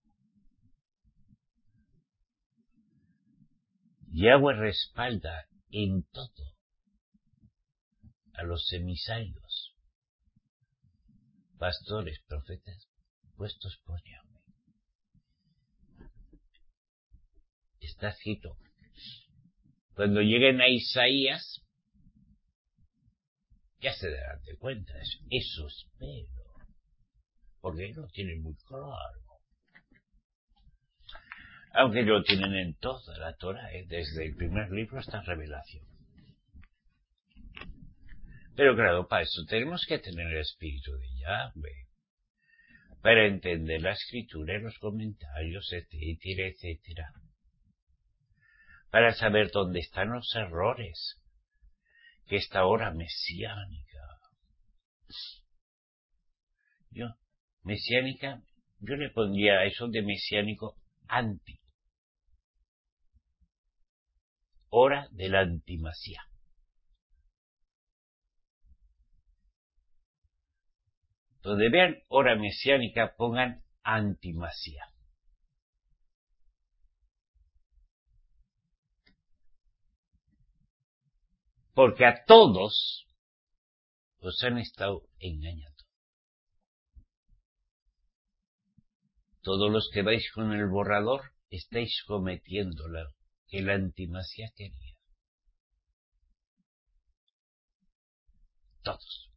Yahweh respalda en todo a los emisarios, pastores, profetas, puestos por Yahweh. Está escrito. Cuando lleguen a Isaías, ya se darán de cuenta. Eso espero. Porque lo tienen muy claro. Aunque lo tienen en toda la Torah, ¿eh? Desde el primer libro hasta Revelación. Pero claro, para eso tenemos que tener el espíritu de Yahweh. Para entender la escritura, los comentarios, etcétera, etcétera. Para saber dónde están los errores. Que esta hora mesiánica. Yo, mesiánica, yo le pondría a eso de mesiánico anti. Hora de la antimasía. Donde vean hora mesiánica, pongan antimasía. Porque a todos os han estado engañando. Todos los que vais con el borrador estáis cometiendo lo que la antimasía quería. Todos.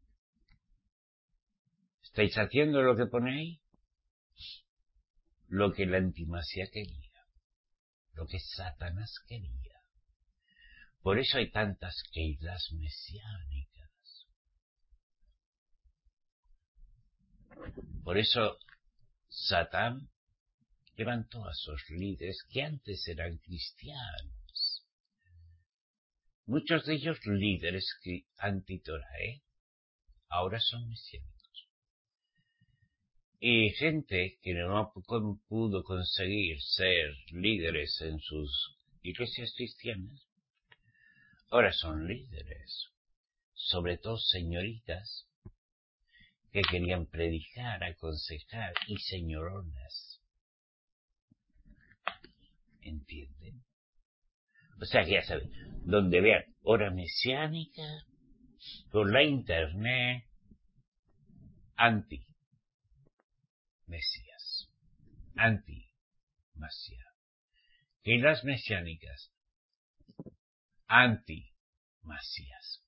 ¿Estáis haciendo lo que pone ahí? Lo que la antimasía quería. Lo que Satanás quería. Por eso hay tantas queilas mesiánicas. Por eso Satán levantó a sus líderes que antes eran cristianos. Muchos de ellos líderes anti-Torah, ¿eh? Ahora son mesiánicos. Y gente que no pudo conseguir ser líderes en sus iglesias cristianas, ahora son líderes. Sobre todo señoritas que querían predicar, aconsejar y señoronas. ¿Entienden? O sea que ya saben, donde vean hora mesiánica, por la internet, anti Mesías, anti-Masía. Y las mesiánicas, anti-Masías.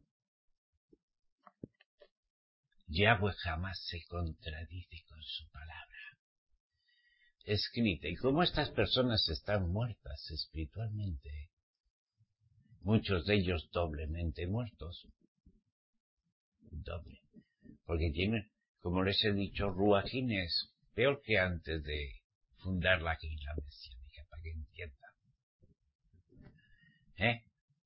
Yahweh jamás se contradice con su palabra escrita. Y como estas personas están muertas espiritualmente, muchos de ellos doblemente muertos, doble, porque tienen, como les he dicho, ruajines peor que antes de fundar la Keilah mesiánica, para que entiendan. ¿Eh?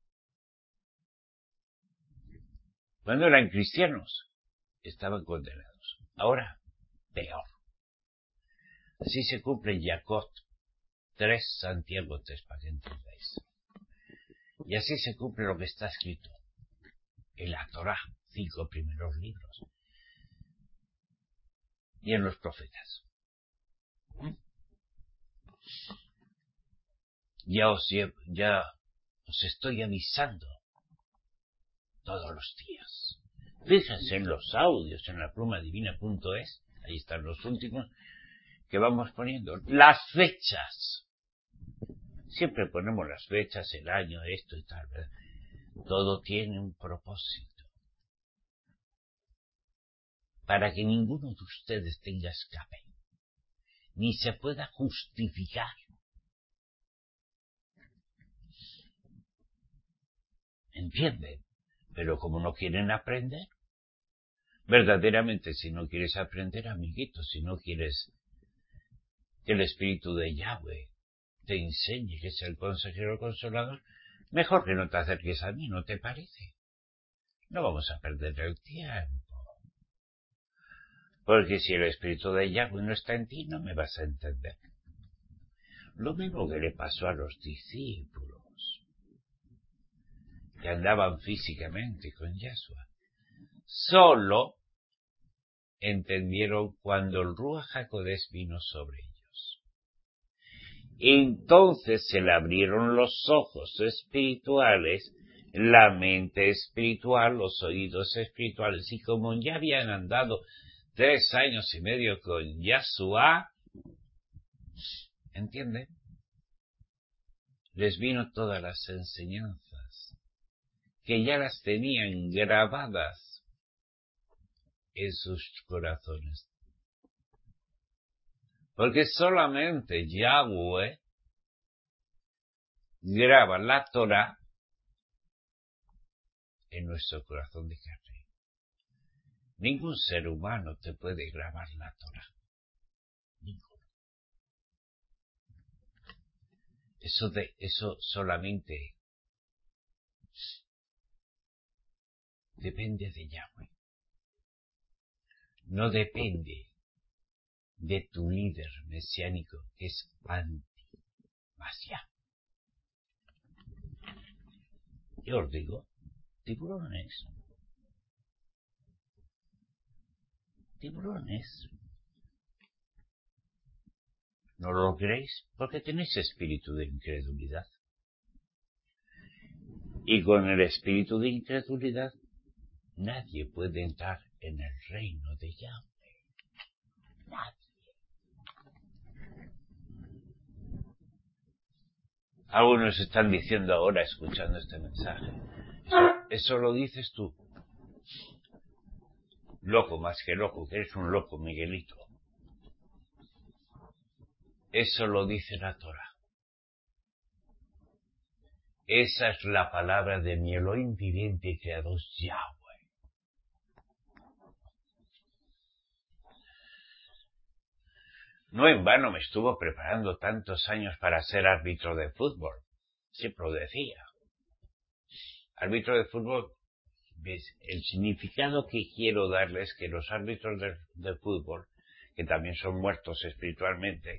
Cuando eran cristianos, estaban condenados. Ahora, peor. Así se cumple en Jacob tres, Santiago tres, para que entendáis. Y así se cumple lo que está escrito en la Torá, cinco primeros libros, y en los profetas. ¿Mm? Ya os, ya os estoy avisando todos los días. Fíjense en los audios, en la pluma divina punto es, ahí están los últimos, que vamos poniendo. Las fechas. Siempre ponemos las fechas, el año, esto y tal, ¿verdad? Todo tiene un propósito. Para que ninguno de ustedes tenga escape, ni se pueda justificar. ¿Entienden? Pero como no quieren aprender, verdaderamente si no quieres aprender, amiguito, si no quieres que el Espíritu de Yahweh te enseñe que es el consejero consolador, mejor que no te acerques a mí, ¿no te parece? No vamos a perder el tiempo. Porque si el Espíritu de Yahweh no está en ti, no me vas a entender. Lo mismo que le pasó a los discípulos que andaban físicamente con Yahshua. Solo entendieron cuando el Ruach HaKodesh vino sobre ellos. Entonces se le abrieron los ojos espirituales, la mente espiritual, los oídos espirituales, y como ya habían andado tres años y medio con Yahshua, ¿entienden? Les vino todas las enseñanzas, que ya las tenían grabadas en sus corazones. Porque solamente Yahweh graba la Torah en nuestro corazón de carne. Ningún ser humano te puede grabar la Torah. Ninguno. Eso de, eso solamente depende de Yahweh. No depende de tu líder mesiánico, que es anti-Mashiach. Yo os digo, tiburones. Tiburones. ¿No lo creéis? Porque tenéis espíritu de incredulidad. Y con el espíritu de incredulidad, nadie puede entrar en el reino de Yahweh. Nadie. Algunos están diciendo ahora, escuchando este mensaje, eso, eso lo dices tú. Loco más que loco, que eres un loco, Miguelito. Eso lo dice la Torah. Esa es la palabra de mi Elohim viviente y creador Yahweh. No en vano me estuvo preparando tantos años para ser árbitro de fútbol. Siempre lo decía. Árbitro de fútbol, ¿ves? El significado que quiero darles es que los árbitros de, de fútbol, que también son muertos espiritualmente,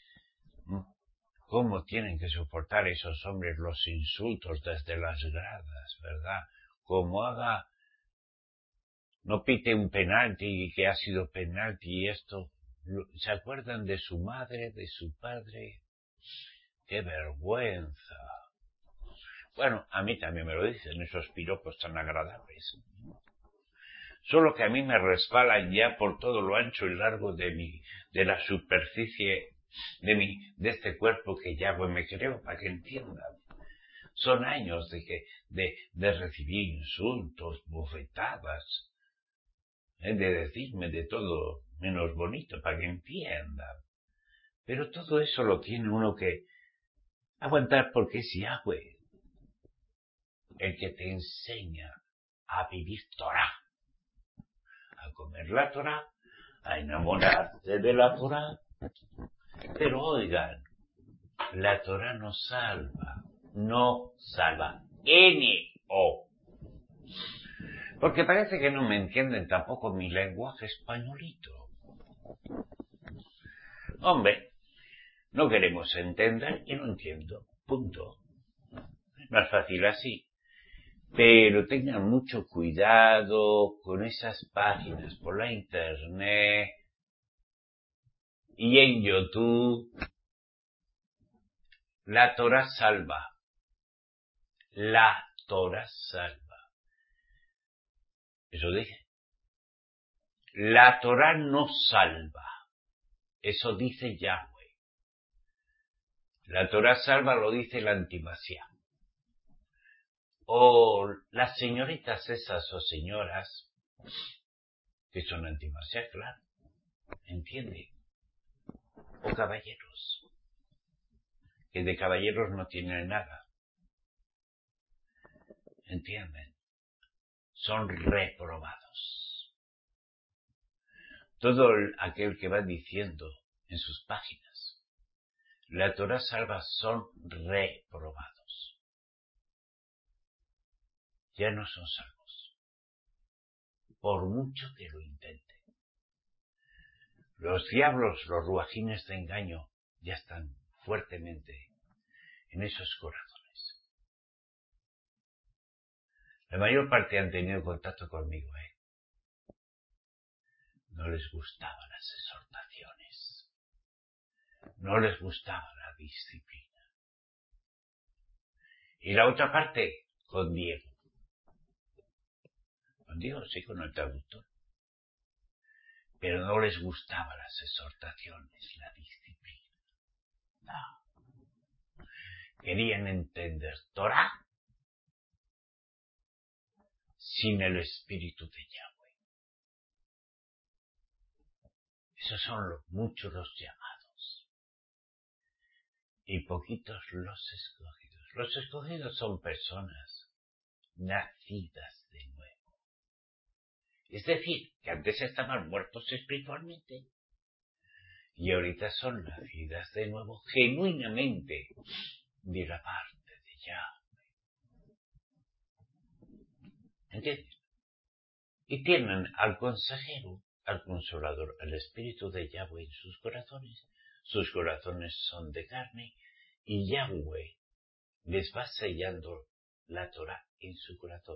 ¿cómo tienen que soportar esos hombres los insultos desde las gradas, verdad? Como haga, no pite un penalti y que ha sido penalti y esto, ¿se acuerdan de su madre, de su padre? ¡Qué vergüenza! Bueno, a mí también me lo dicen esos piropos tan agradables. Solo que a mí me resbalan ya por todo lo ancho y largo de mi, de la superficie de mi, de este cuerpo que Yahweh me creó, para que entiendan. Son años de que, de, de recibir insultos, bofetadas, ¿eh? de decirme de todo menos bonito, para que entiendan. Pero todo eso lo tiene uno que aguantar porque es Yahweh el que te enseña a vivir Torah, a comer la Torah, a enamorarte de la Torah. Pero oigan, la Torah nos salva. no salva. N O. Porque parece que no me entienden tampoco mi lenguaje españolito. Hombre, no queremos entender y no entiendo. Punto. Es más fácil así. Pero tengan mucho cuidado con esas páginas por la internet y en YouTube. La Torah salva. La Torah salva. Eso dije. La Torah no salva. Eso dice Yahweh. La Torah salva lo dice la antimasía. O las señoritas esas o señoras que son antimasía, claro. ¿Entiende? O caballeros. Que de caballeros no tienen nada. ¿Entienden? Son reprobados. Todo el, aquel que va diciendo en sus páginas, la Torah salva, son reprobados. Ya no son salvos. Por mucho que lo intenten. Los diablos, los ruajines de engaño, ya están fuertemente en esos corazones. La mayor parte han tenido contacto conmigo, ¿eh? No les gustaban las exhortaciones. No les gustaba la disciplina. Y la otra parte, con Diego. Con Diego, sí, con el traductor. Pero no les gustaban las exhortaciones, la disciplina. No. Querían entender Torah sin el espíritu de Yahweh. Esos son los, muchos los llamados. Y poquitos los escogidos. Los escogidos son personas nacidas de nuevo. Es decir, que antes estaban muertos espiritualmente y ahorita son nacidas de nuevo genuinamente de la parte de Yahweh. ¿Entiendes? Y tienen al consejero, al consolador, al espíritu de Yahweh en sus corazones. Sus corazones son de carne y Yahweh les va sellando la Torah en su corazón.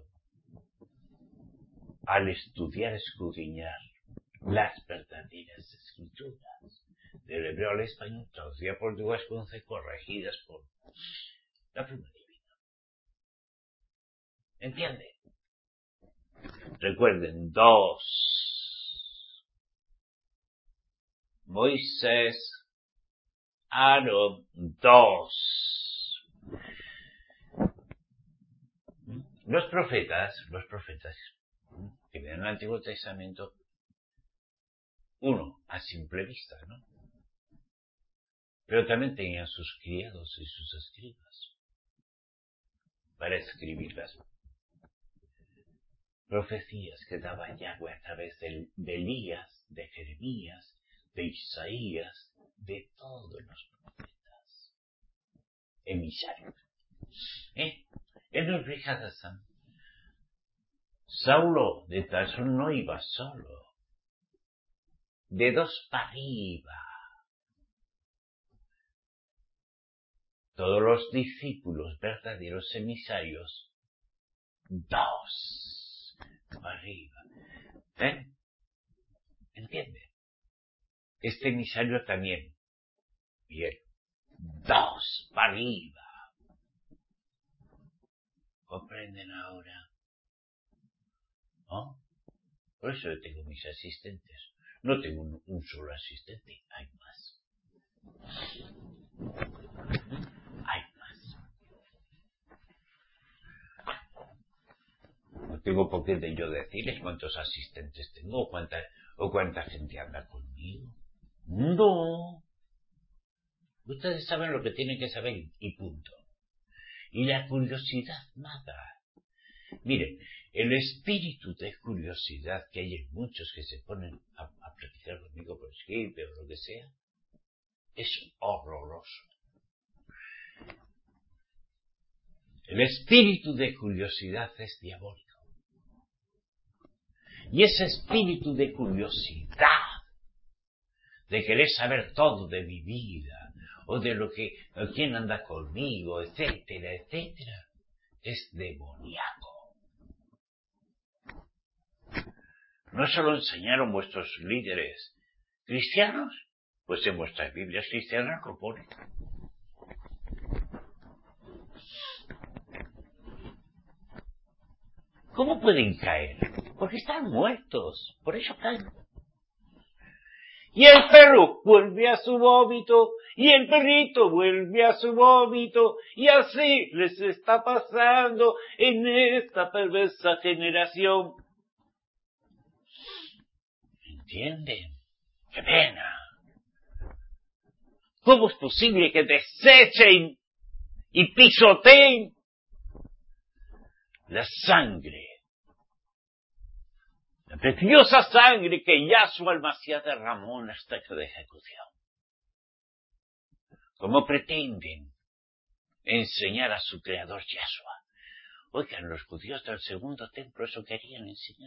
Al estudiar, escudriñar las verdaderas escrituras, del hebreo al español, traducidas por Dios con C, corregidas por la pluma divina. ¿Entiende? Recuerden, dos. Moisés, Aarón, dos. Los profetas, los profetas que ven el Antiguo Testamento, uno, a simple vista, ¿no? Pero también tenían sus criados y sus escribas para escribir las profecías que daba Yahweh a través de, de Elías, de Jeremías, de Isaías, de todos los profetas emisarios. ¿Eh? En los Rihadasam, Saulo de Tarso no iba solo, de dos para arriba. Todos los discípulos verdaderos emisarios, dos para arriba. ¿Eh? ¿Entiende? Este emisario también. Bien. Dos para arriba. ¿Comprenden ahora? ¿No? Por eso yo tengo mis asistentes. No tengo un, un solo asistente, hay más. Hay más. No tengo por qué de yo decirles cuántos asistentes tengo o cuánta, o cuánta gente anda conmigo. No. Ustedes saben lo que tienen que saber y punto. Y la curiosidad mata. Miren, el espíritu de curiosidad que hay en muchos que se ponen a, a platicar conmigo por Skype o lo que sea, es horroroso. El espíritu de curiosidad es diabólico. Y ese espíritu de curiosidad, de querer saber todo de mi vida, o de lo que, o quién anda conmigo, etcétera, etcétera, es demoníaco. ¿No se lo enseñaron vuestros líderes cristianos? Pues en vuestras Biblias cristianas lo ponen. ¿Cómo pueden caer? Porque están muertos, por eso caen. Y el perro vuelve a su vómito, y el perrito vuelve a su vómito, y así les está pasando en esta perversa generación. ¿Entienden? ¡Qué pena! ¿Cómo es posible que desechen y pisoteen la sangre, la preciosa sangre que Yahshua el Mashiach derramó en la estatua de ejecución? ¿Cómo pretenden enseñar a su creador Yahshua? Oigan, los judíos del segundo templo eso querían enseñar.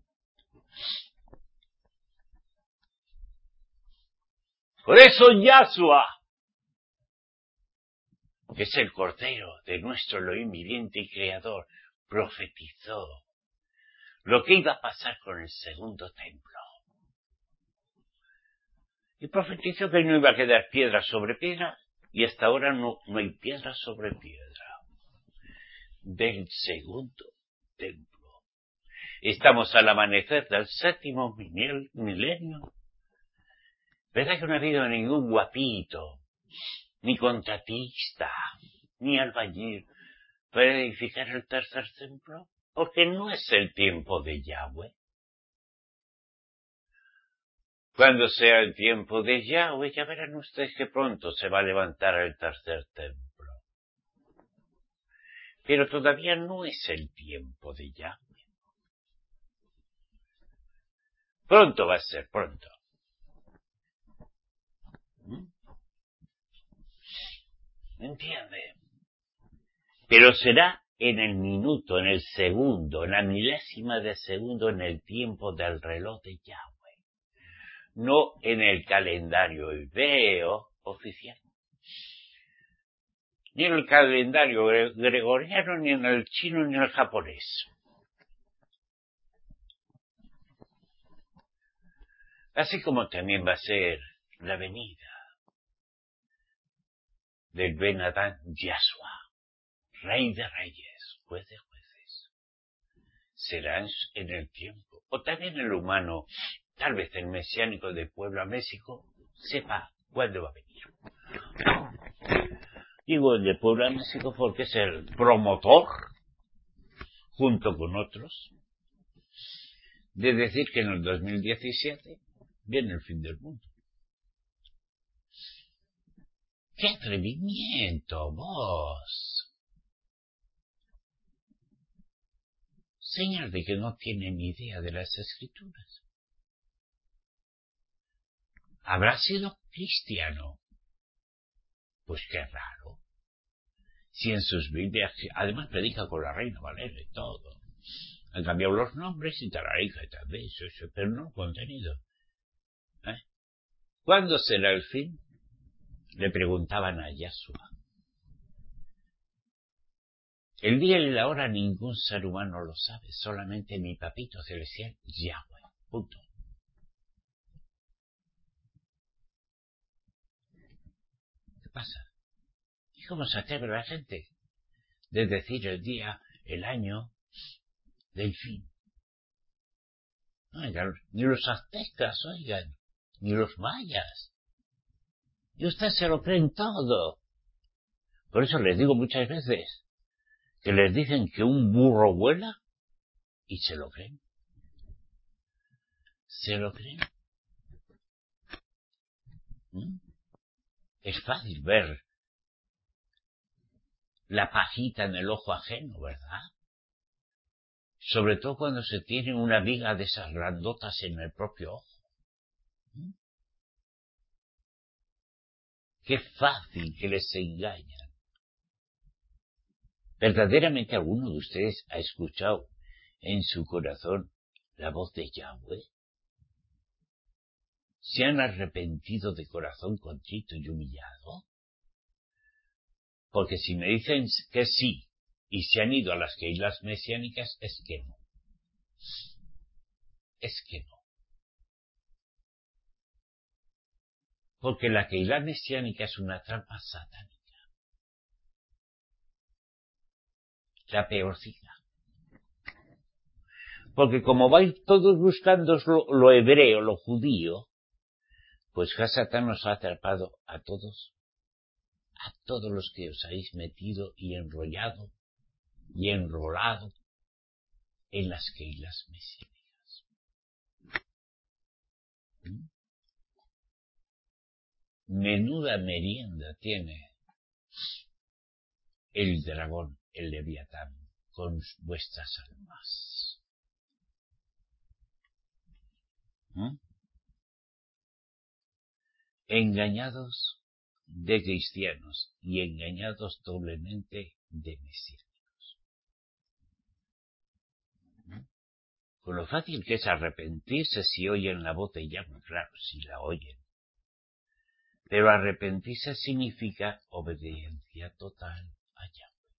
Por eso Yahshua, que es el Cordero de nuestro Elohim viviente y creador, profetizó lo que iba a pasar con el segundo templo. Y profetizó que no iba a quedar piedra sobre piedra, y hasta ahora no, no hay piedra sobre piedra del segundo templo. Estamos al amanecer del séptimo milenio. ¿Verdad que no ha habido ningún guapito, ni contratista, ni albañil para edificar el tercer templo? Porque no es el tiempo de Yahweh. Cuando sea el tiempo de Yahweh, ya verán ustedes que pronto se va a levantar el tercer templo. Pero todavía no es el tiempo de Yahweh. Pronto va a ser, pronto. ¿Entiende? Pero será en el minuto, en el segundo, en la milésima de segundo, en el tiempo del reloj de Yahweh. No en el calendario hebreo oficial. Ni en el calendario gregoriano, ni en el chino, ni en el japonés. Así como también va a ser la venida del Ben Adán Yahshua, Rey de Reyes, Juez de Jueces. Será en el tiempo, o también el humano, tal vez el mesiánico de Puebla, México, sepa cuándo va a venir. Digo el de Puebla, México, porque es el promotor, junto con otros, de decir que en el dos mil diecisiete viene el fin del mundo. ¡Qué atrevimiento, vos! Señal de que no tiene ni idea de las Escrituras. ¿Habrá sido cristiano? Pues qué raro. Si en sus Biblias, además predica con la Reina Valera y todo. Han cambiado los nombres y talarica y tal vez, eso, pero no el contenido. ¿Eh? ¿Cuándo será el fin? Le preguntaban a Yahshua. El día y la hora ningún ser humano lo sabe, solamente mi papito celestial, Yahweh. Punto. ¿Qué pasa? ¿Y cómo se atreve la gente de decir el día, el año del fin? Oigan, ni los aztecas, oigan, ni los mayas. Y ustedes se lo creen todo. Por eso les digo muchas veces que les dicen que un burro vuela y se lo creen. Se lo creen. ¿Mm? Es fácil ver la pajita en el ojo ajeno, ¿verdad? Sobre todo cuando se tiene una viga de esas grandotas en el propio ojo. ¿Mm? Qué fácil que les engañan. ¿Verdaderamente alguno de ustedes ha escuchado en su corazón la voz de Yahweh? ¿Se han arrepentido de corazón contrito y humillado? Porque si me dicen que sí y se han ido a las Keilas mesiánicas, es que no. Es que no. Porque la Keila mesiánica es una trampa satánica. La peorcita. Porque como vais todos buscando lo, lo hebreo, lo judío, pues Satán nos ha atrapado a todos, a todos los que os habéis metido y enrollado y enrolado en las Keilas mesiánicas. ¿Mm? Menuda merienda tiene el dragón, el Leviatán, con vuestras almas. ¿Mm? Engañados de cristianos y engañados doblemente de mesiánicos. ¿Mm? Con lo fácil que es arrepentirse si oyen la voz de Yahweh, claro, si la oyen. Pero arrepentirse significa obediencia total a Yahweh.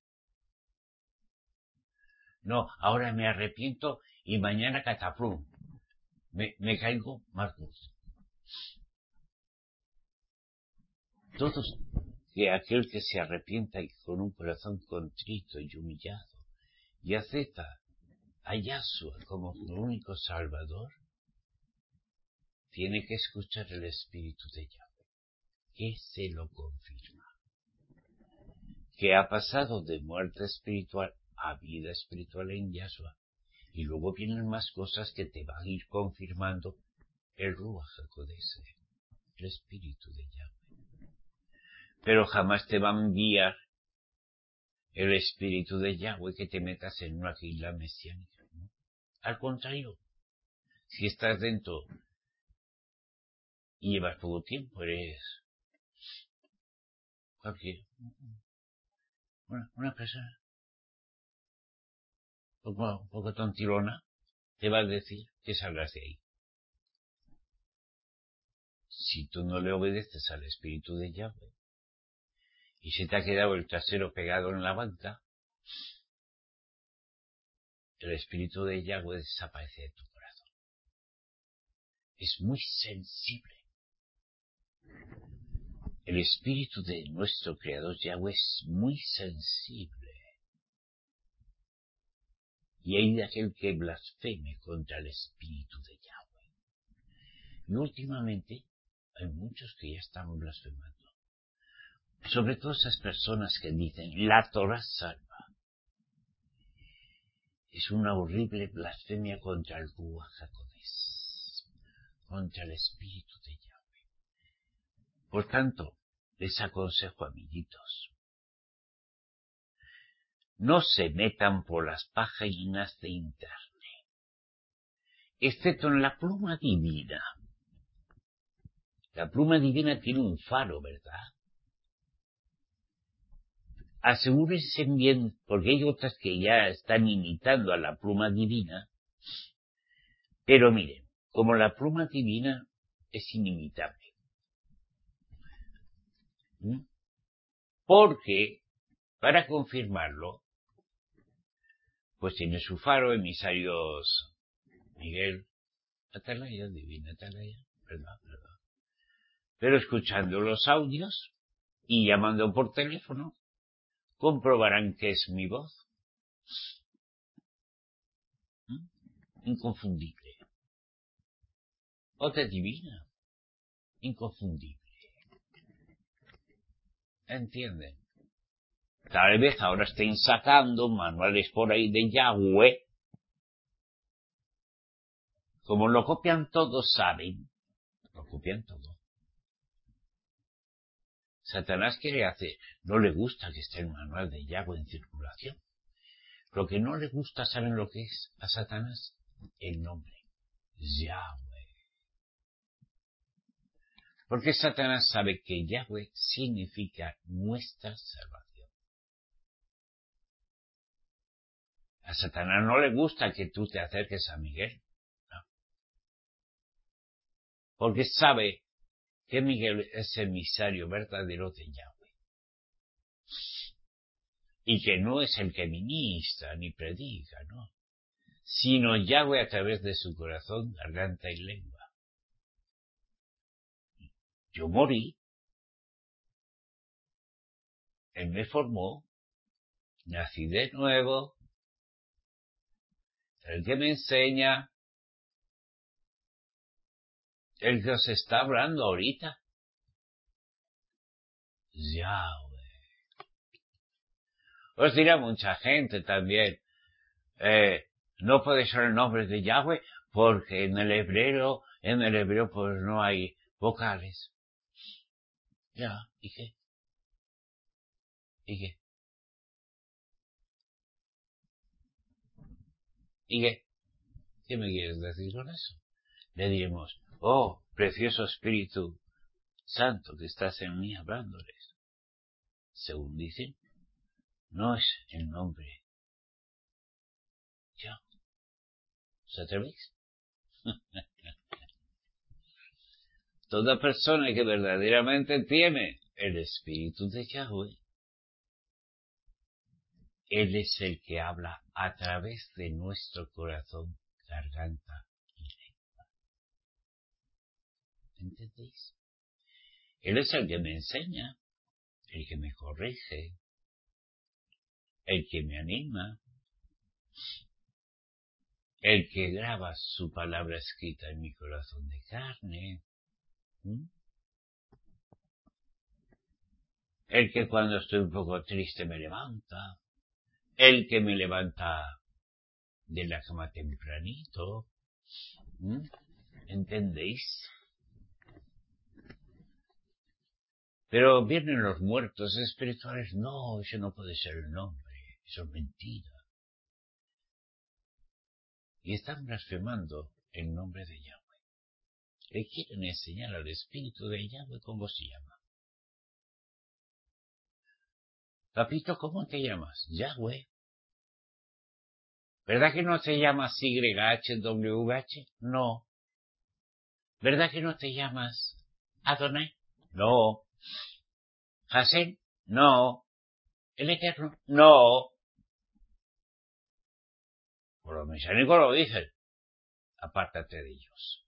No, ahora me arrepiento y mañana cataplum. Me, me caigo más dulce. Todos, que aquel que se arrepienta y con un corazón contrito y humillado y acepta a Yahshua como su único Salvador, tiene que escuchar el Espíritu de Yahweh, que se lo confirma, que ha pasado de muerte espiritual a vida espiritual en Yahshua, y luego vienen más cosas que te van a ir confirmando el Ruach HaKodesh, el Espíritu de Yahweh. Pero jamás te va a enviar el Espíritu de Yahweh que te metas en una isla mesiánica, ¿no? Al contrario, si estás dentro y llevas poco tiempo, eres cualquier, una, una persona un poco, un poco tontilona, te va a decir que salgas de ahí. Si tú no le obedeces al Espíritu de Yahweh y se te ha quedado el trasero pegado en la banca, el Espíritu de Yahweh desaparece de tu corazón. Es muy sensible. El Espíritu de nuestro Creador Yahweh es muy sensible. Y hay de aquel que blasfeme contra el Espíritu de Yahweh. Y últimamente hay muchos que ya están blasfemando. Sobre todo esas personas que dicen, la Torah salva. Es una horrible blasfemia contra el Ruach HaKodesh, contra el Espíritu de Yahweh. Por tanto, les aconsejo, amiguitos, no se metan por las páginas de internet, excepto en la pluma divina. La pluma divina tiene un faro, ¿verdad? Asegúrense bien, porque hay otras que ya están imitando a la pluma divina, pero miren, como la pluma divina es inimitable. ¿Mm? Porque, para confirmarlo, pues tiene su faro, emisarios Miguel Atalaya, Divina Atalaya, ¿verdad? ¿verdad? Pero escuchando los audios y llamando por teléfono, comprobarán que es mi voz. ¿Mm? Inconfundible. Otra divina. Inconfundible. ¿Entienden? Tal vez ahora estén sacando manuales por ahí de Yahweh. Como lo copian todos, saben. Lo copian todo. Satanás quiere hacer, no le gusta que esté el manual de Yahweh en circulación. Lo que no le gusta, ¿saben lo que es a Satanás? El nombre. Yahweh. Porque Satanás sabe que Yahweh significa nuestra salvación. A Satanás no le gusta que tú te acerques a Miguel. No. Porque sabe que Miguel es emisario verdadero de Yahweh. Y que no es el que ministra ni predica, ¿no? Sino Yahweh a través de su corazón, garganta y lengua. Yo morí. Él me formó. Nací de nuevo. El que me enseña. El que os está hablando ahorita. Yahweh. Os dirá mucha gente también. Eh, no puede ser el nombre de Yahweh porque en el hebreo, en el hebreo pues no hay vocales. Ya, ¿y qué? ¿Y qué? ¿Y qué? ¿Qué me quieres decir con eso? Le diremos, oh, precioso Espíritu Santo que estás en mí hablándoles. Según dicen, no es el nombre. Ya. ¿Os atrevéis? Toda persona que verdaderamente tiene el Espíritu de Yahweh, Él es el que habla a través de nuestro corazón, garganta y lengua. ¿Entendéis? Él es el que me enseña, el que me corrige, el que me anima, el que graba su palabra escrita en mi corazón de carne. ¿Mm? El que cuando estoy un poco triste me levanta, el que me levanta de la cama tempranito. ¿Mm? ¿Entendéis? Pero vienen los muertos espirituales. No, eso no puede ser el nombre. Eso es mentira. Y están blasfemando el nombre de Yahweh. Le quieren enseñar al espíritu de Yahweh cómo se llama. Papito, ¿cómo te llamas? Yahweh. ¿Verdad que no te llamas Y H W H? No. ¿Verdad que no te llamas Adonai? No. ¿Hasem? No. ¿El Eterno? No. Por los mesiánicos lo dicen. Apártate de ellos.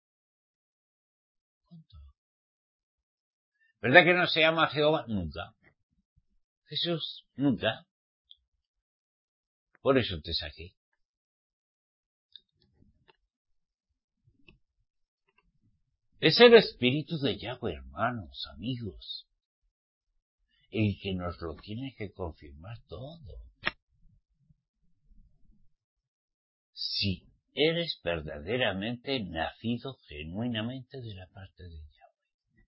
Punto. ¿Verdad que no se llama Jehová? Nunca. Jesús, nunca. Por eso te saqué. Es el espíritu de Yahweh, hermanos, amigos, el que nos lo tiene que confirmar todo. Si eres verdaderamente nacido genuinamente de la parte de Yahweh.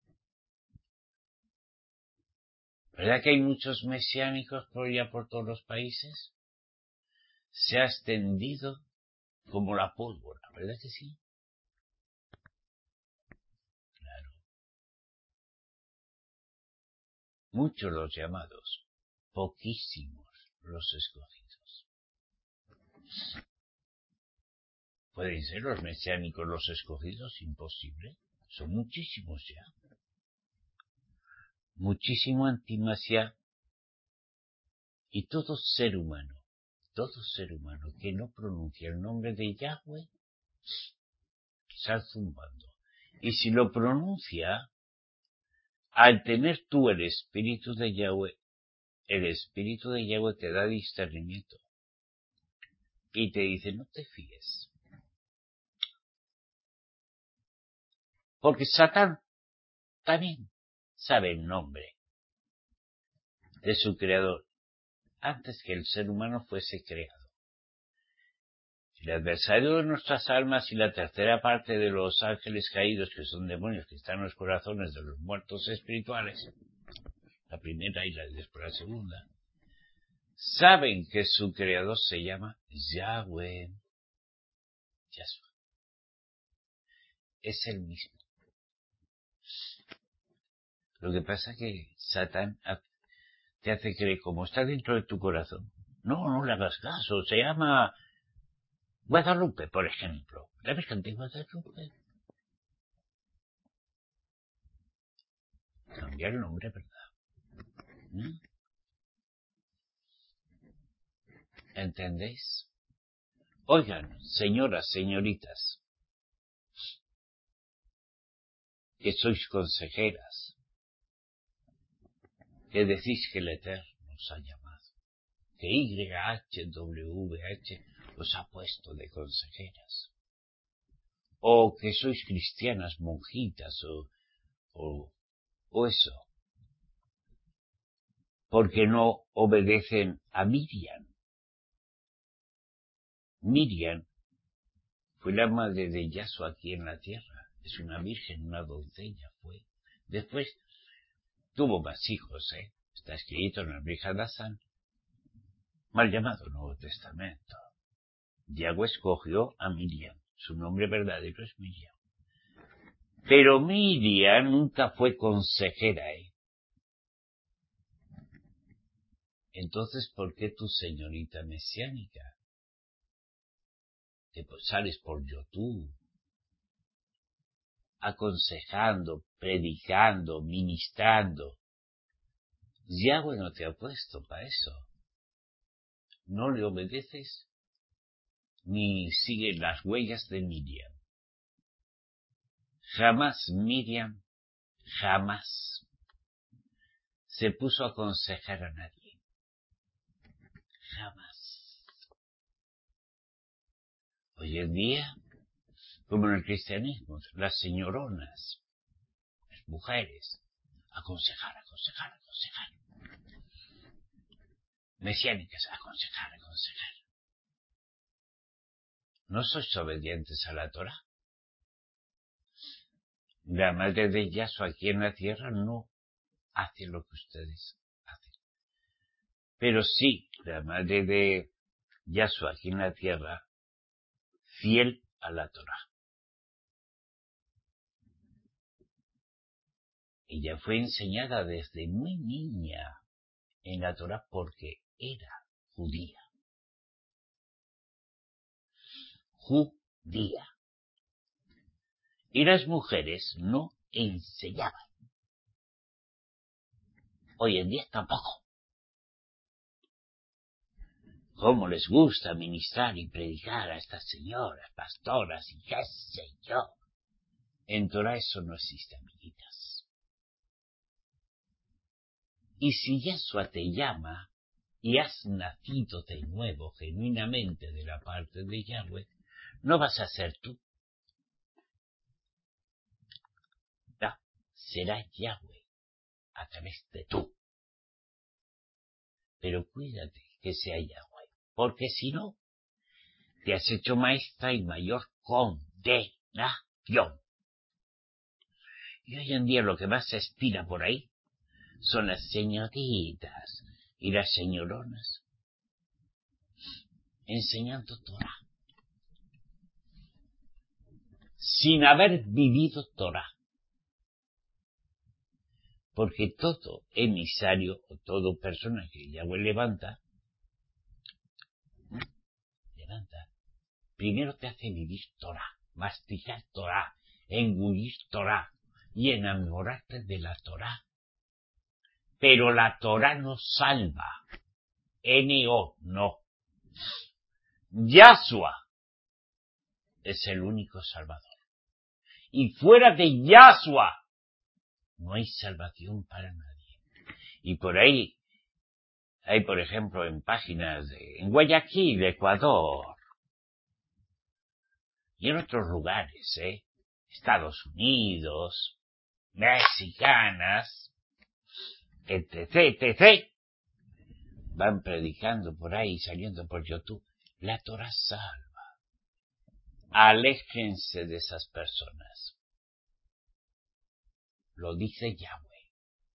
¿Verdad que hay muchos mesiánicos por allá por todos los países? Se ha extendido como la pólvora, ¿verdad que sí? Claro. Muchos los llamados, poquísimos los escogidos. ¿Pueden ser los mesiánicos los escogidos? Imposible. Son muchísimos ya. Muchísimo antimasiá. Y todo ser humano, todo ser humano que no pronuncia el nombre de Yahweh, sale zumbando. Y si lo pronuncia, al tener tú el espíritu de Yahweh, el espíritu de Yahweh te da discernimiento. Y te dice, no te fíes. Porque Satán también sabe el nombre de su creador antes que el ser humano fuese creado. El adversario de nuestras almas y la tercera parte de los ángeles caídos, que son demonios que están en los corazones de los muertos espirituales, la primera y la, después la segunda, saben que su creador se llama Yahweh. Yahshua. Es el mismo. Lo que pasa es que Satán te hace creer, como está dentro de tu corazón, No, no le hagas caso. Se llama Guadalupe, por ejemplo. ¿La Virgen de Guadalupe? Cambiar el nombre, ¿verdad? ¿Mm? ¿Entendéis? Oigan, señoras, señoritas, que sois consejeras, que decís que el Eterno os ha llamado, que Y H W H os ha puesto de consejeras, o que sois cristianas monjitas, o, o, o eso, porque no obedecen a Miriam. Miriam fue la madre de Yahshua aquí en la tierra. Es una virgen, una doncella fue. Después tuvo más hijos, ¿eh? Está escrito en el Brihadazán, mal llamado Nuevo Testamento. Yahweh escogió a Miriam. Su nombre verdadero es Miriam. Pero Miriam nunca fue consejera, ¿eh? Entonces, ¿por qué tu señorita mesiánica? Te sales por YouTube, aconsejando, predicando, ministrando. Yahweh no te ha puesto para eso. No le obedeces ni sigues las huellas de Miriam. Jamás Miriam, jamás se puso a aconsejar a nadie. Jamás. Hoy en día, como en el cristianismo, las señoronas, las mujeres, aconsejar, aconsejar, aconsejar. Mesiánicas, aconsejar, aconsejar. ¿No sois obedientes a la Torah? La madre de Yahshua aquí en la tierra no hace lo que ustedes hacen. Pero sí, la madre de Yahshua aquí en la tierra, fiel a la Torah. Ella fue enseñada desde muy niña en la Torah porque era judía. Judía. Y las mujeres no enseñaban. Hoy en día tampoco. ¿Cómo les gusta ministrar y predicar a estas señoras, pastoras y qué sé yo? En Torah eso no existe, amiguitas. Y si Yahshua te llama y has nacido de nuevo genuinamente de la parte de Yahweh, no vas a ser tú. No, será Yahweh a través de tú. Pero cuídate que sea Yahweh, porque si no, te has hecho maestra y mayor condenación. Y hoy en día lo que más se estira por ahí son las señoritas y las señoronas enseñando Torah sin haber vivido Torah. Porque todo emisario o todo persona que Yahweh levanta, levanta, primero te hace vivir Torah, masticar Torah, engullir Torah y enamorarte de la Torah. Pero la Torah no salva. N O, no. Yahshua es el único salvador. Y fuera de Yahshua no hay salvación para nadie. Y por ahí, hay por ejemplo en páginas de, en Guayaquil, Ecuador, y en otros lugares, ¿eh? Estados Unidos, mexicanas, etc, etc, van predicando por ahí, saliendo por YouTube. La Torah salva. Aléjense de esas personas. Lo dice Yahweh.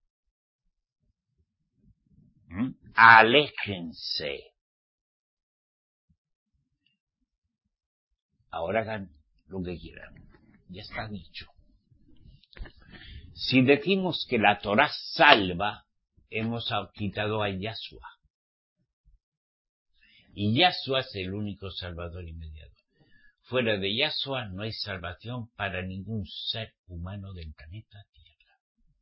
¿Mm? Aléjense. Ahora hagan lo que quieran. Ya está dicho. Si decimos que la Torah salva, hemos quitado a Yahshua. Y Yahshua es el único Salvador inmediato. Fuera de Yahshua no hay salvación para ningún ser humano del planeta Tierra.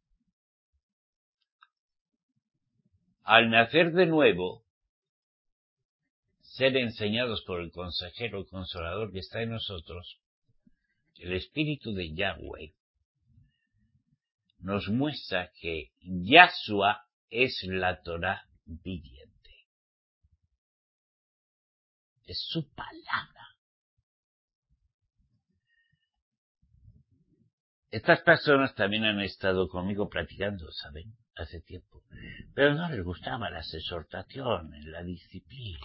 Al nacer de nuevo, ser enseñados por el consejero consolador que está en nosotros, el Espíritu de Yahweh, nos muestra que Yahshua es la Torá viviente. Es su palabra. Estas personas también han estado conmigo platicando, ¿saben? Hace tiempo. Pero no les gustaban las exhortaciones, la disciplina.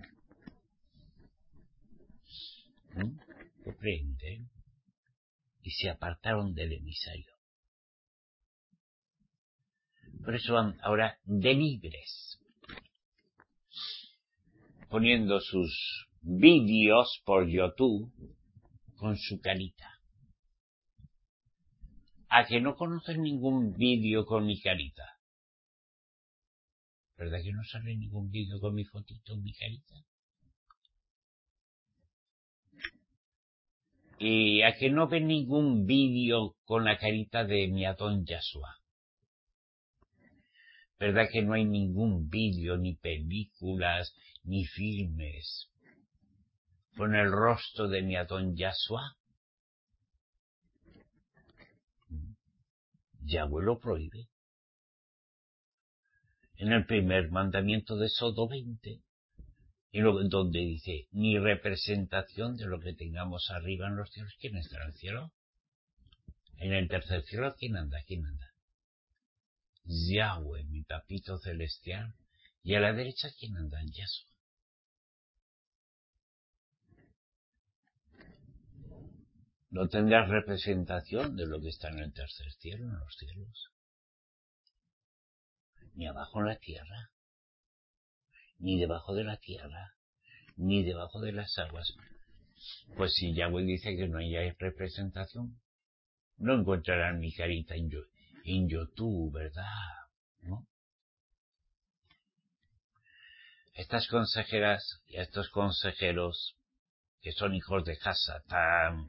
¿Mm? ¿Comprenden? Y se apartaron del emisario. Por eso van ahora de libres, poniendo sus vídeos por YouTube con su carita. ¿A que no conocen ningún vídeo con mi carita? ¿Verdad que no sale ningún vídeo con mi fotito en mi carita? ¿Y a que no ven ningún vídeo con la carita de mi Adón Yahshua? ¿Verdad que no hay ningún vídeo, ni películas, ni filmes con el rostro de mi Adón Yahshua? Yahweh lo prohíbe. En el primer mandamiento de Éxodo veinte, y luego donde dice, ni representación de lo que tengamos arriba en los cielos. ¿Quién está en el cielo? En el tercer cielo, ¿quién anda? ¿Quién anda? Yahweh, mi papito celestial. Y a la derecha, ¿quién anda? Yahshua. No tendrás representación de lo que está en el tercer cielo, en los cielos. Ni abajo en la tierra, ni debajo de la tierra, ni debajo de las aguas. Pues si Yahweh dice que no hay representación, no encontrarán mi carita en, yo, en YouTube, ¿verdad? ¿No? Estas consejeras y estos consejeros, que son hijos de Hasatán,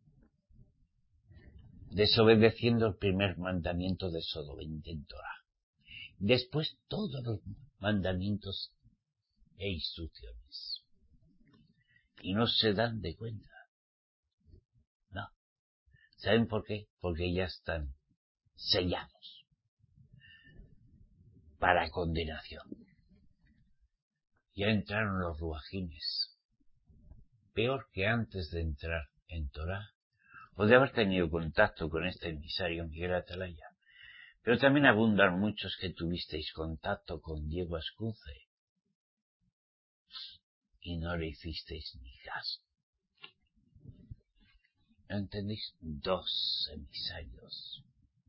desobedeciendo el primer mandamiento de Éxodo veinte en Torah. Después todos los mandamientos e instrucciones. Y no se dan de cuenta. No. ¿Saben por qué? Porque ya están sellados para condenación. Ya entraron los ruajines. Peor que antes de entrar en Torah, o de haber tenido contacto con este emisario Miguel Atalaya. Pero también abundan muchos que tuvisteis contacto con Diego Ascunce y no le hicisteis ni caso. ¿No entendéis? Dos emisarios.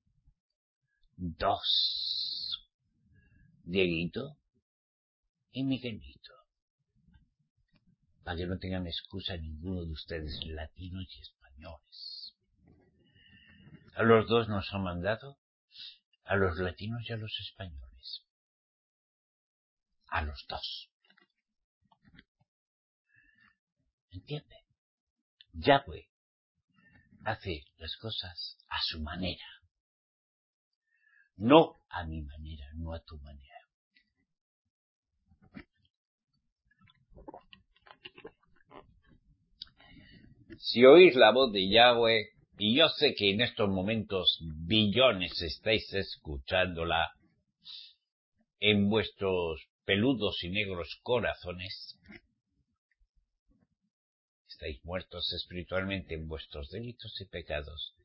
Dos. Dieguito y Miguelito. Para que no tengan excusa ninguno de ustedes, latinos y españoles. A los dos nos han mandado, a los latinos y a los españoles. A los dos. ¿Entiende? Yahweh hace las cosas a su manera. No a mi manera, no a tu manera. Si oís la voz de Yahweh, y yo sé que en estos momentos billones estáis escuchándola en vuestros peludos y negros corazones, estáis muertos espiritualmente en vuestros delitos y pecados,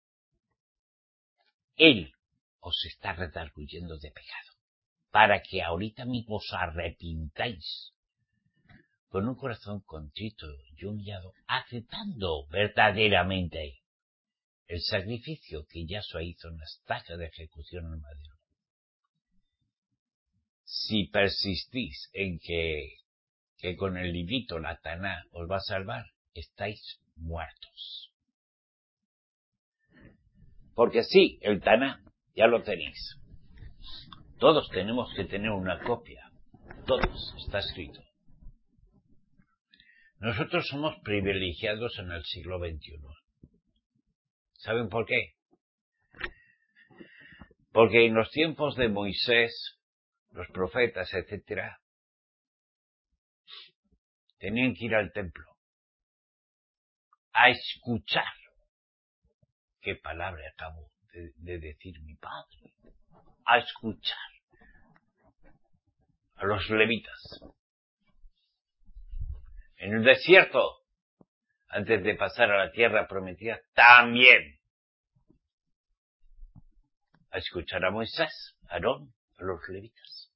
Él os está redarguyendo de pecado, para que ahorita mismo os arrepintáis con un corazón contrito y humillado, aceptando verdaderamente el sacrificio que Yahshua hizo en la estaca de ejecución en madero. Si persistís en que, que con el librito, la Taná, os va a salvar, estáis muertos. Porque sí, el Taná, ya lo tenéis. Todos tenemos que tener una copia. Todos, está escrito. Nosotros somos privilegiados en el siglo veintiuno. ¿Saben por qué? Porque en los tiempos de Moisés, los profetas, etcétera, tenían que ir al templo a escuchar. ¿Qué palabra acabo de, de decir mi padre? A escuchar a los levitas. En el desierto, antes de pasar a la tierra prometida, también a escuchar a Moisés, a Aarón, a los levitas.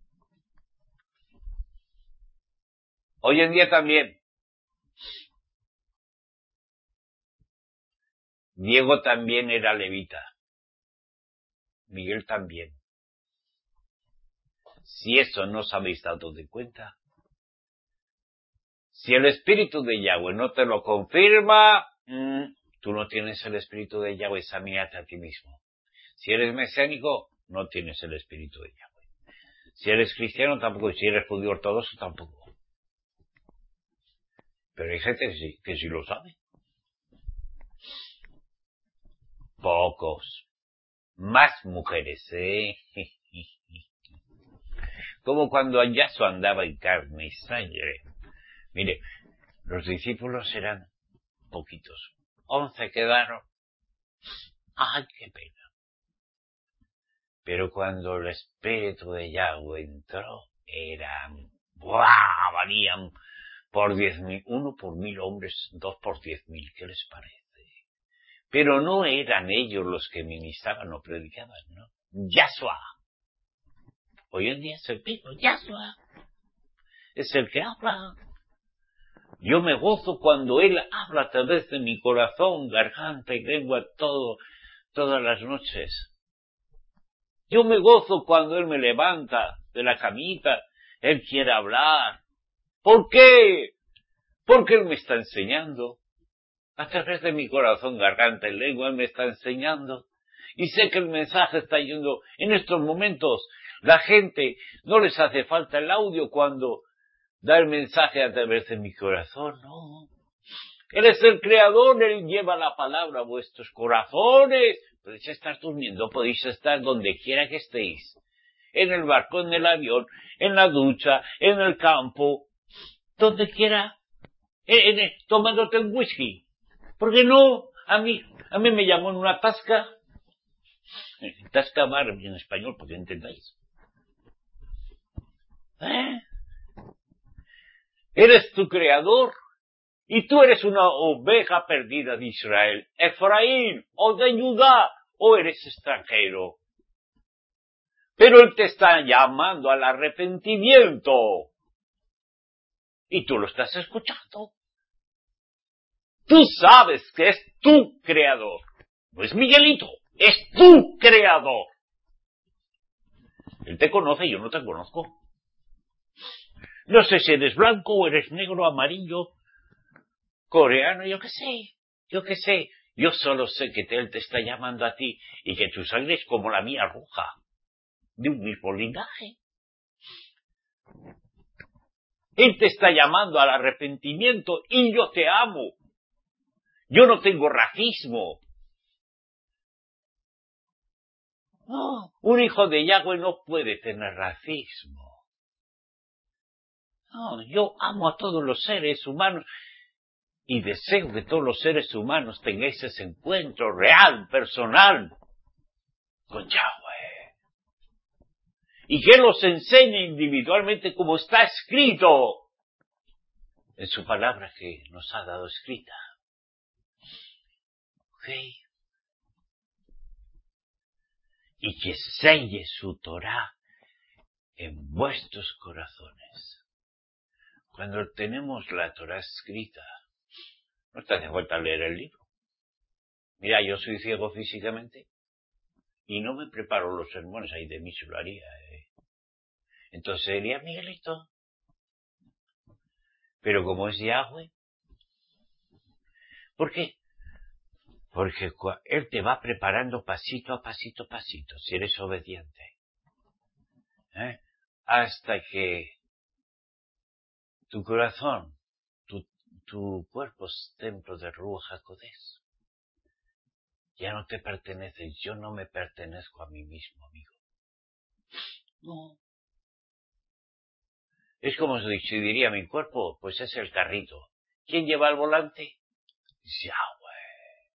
Hoy en día también. Diego también era levita. Miguel también. Si eso no os habéis dado de cuenta, si el espíritu de Yahweh no te lo confirma, mmm, tú no tienes el espíritu de Yahweh, examínate a ti mismo. Si eres mesiánico, no tienes el espíritu de Yahweh. Si eres cristiano, tampoco. Y si eres judío ortodoxo, tampoco. Pero hay gente que sí, que sí lo sabe. Pocos. Más mujeres, ¿eh? Como cuando Yahshua andaba en carne y sangre. Mire, los discípulos eran poquitos. Once quedaron. ¡Ay, qué pena! Pero cuando el espíritu de Yahweh entró, eran... ¡buah! Valían por diez mil. Uno por mil hombres, dos por diez mil. ¿Qué les parece? Pero no eran ellos los que ministraban o predicaban, ¿no? Yahshua. Hoy en día es el mismo Yahshua. Es el que habla. Yo me gozo cuando Él habla a través de mi corazón, garganta y lengua todo, todas las noches. Yo me gozo cuando Él me levanta de la camita. Él quiere hablar. ¿Por qué? Porque Él me está enseñando. A través de mi corazón, garganta y lengua, Él me está enseñando. Y sé que el mensaje está yendo en estos momentos. La gente no les hace falta el audio cuando da el mensaje a través de mi corazón, no. Él es el creador, Él lleva la palabra a vuestros corazones. Podéis estar durmiendo, podéis estar donde quiera que estéis. En el barco, en el avión, en la ducha, en el campo, donde quiera. En, en, tomándote un whisky. ¿Por qué no? A mí, a mí me llamó en una tasca. Tasca bar en español, porque entendáis. ¿Eh? Eres tu creador. Y tú eres una oveja perdida de Israel. Efraín, o de Judá, o eres extranjero. Pero Él te está llamando al arrepentimiento. Y tú lo estás escuchando. Tú sabes que es tu creador. No es Miguelito, es tu creador. Él te conoce y yo no te conozco. No sé si eres blanco o eres negro, amarillo, coreano, yo qué sé, yo qué sé. Yo solo sé que Él te está llamando a ti y que tu sangre es como la mía roja, de un mismo linaje. Él te está llamando al arrepentimiento y yo te amo. Yo no tengo racismo. No, un hijo de Yahweh no puede tener racismo. No, yo amo a todos los seres humanos y deseo que todos los seres humanos tengáis ese encuentro real, personal, con Yahweh. Y que los enseñe individualmente como está escrito en su palabra que nos ha dado escrita. ¿Ok? Y que selle su Torah en vuestros corazones. Cuando tenemos la Torah escrita, no te hace falta leer el libro. Mira, yo soy ciego físicamente y no me preparo los sermones, ahí de mí se lo haría. ¿eh? Entonces sería Miguelito. Pero como es Yahweh, ¿por qué? Porque Él te va preparando pasito a pasito, pasito, si eres obediente. ¿Eh? Hasta que tu corazón, tu, tu cuerpo es templo de Ruach HaKodesh. Ya no te perteneces, yo no me pertenezco a mí mismo, amigo. No. Es como si diría mi cuerpo, pues es el carrito. ¿Quién lleva el volante? Yahweh.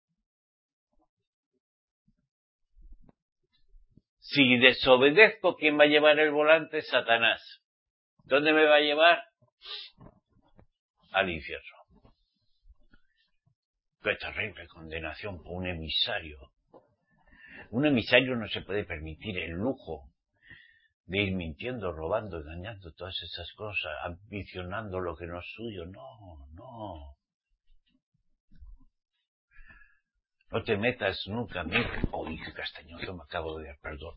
Si desobedezco, ¿quién va a llevar el volante? Satanás. ¿Dónde me va a llevar? Al infierno. Qué terrible condenación por un emisario. Un emisario no se puede permitir el lujo de ir mintiendo, robando, engañando, todas esas cosas, ambicionando lo que no es suyo. No, no. No te metas nunca, mira. Uy, qué castañoso me acabo de dar, perdón.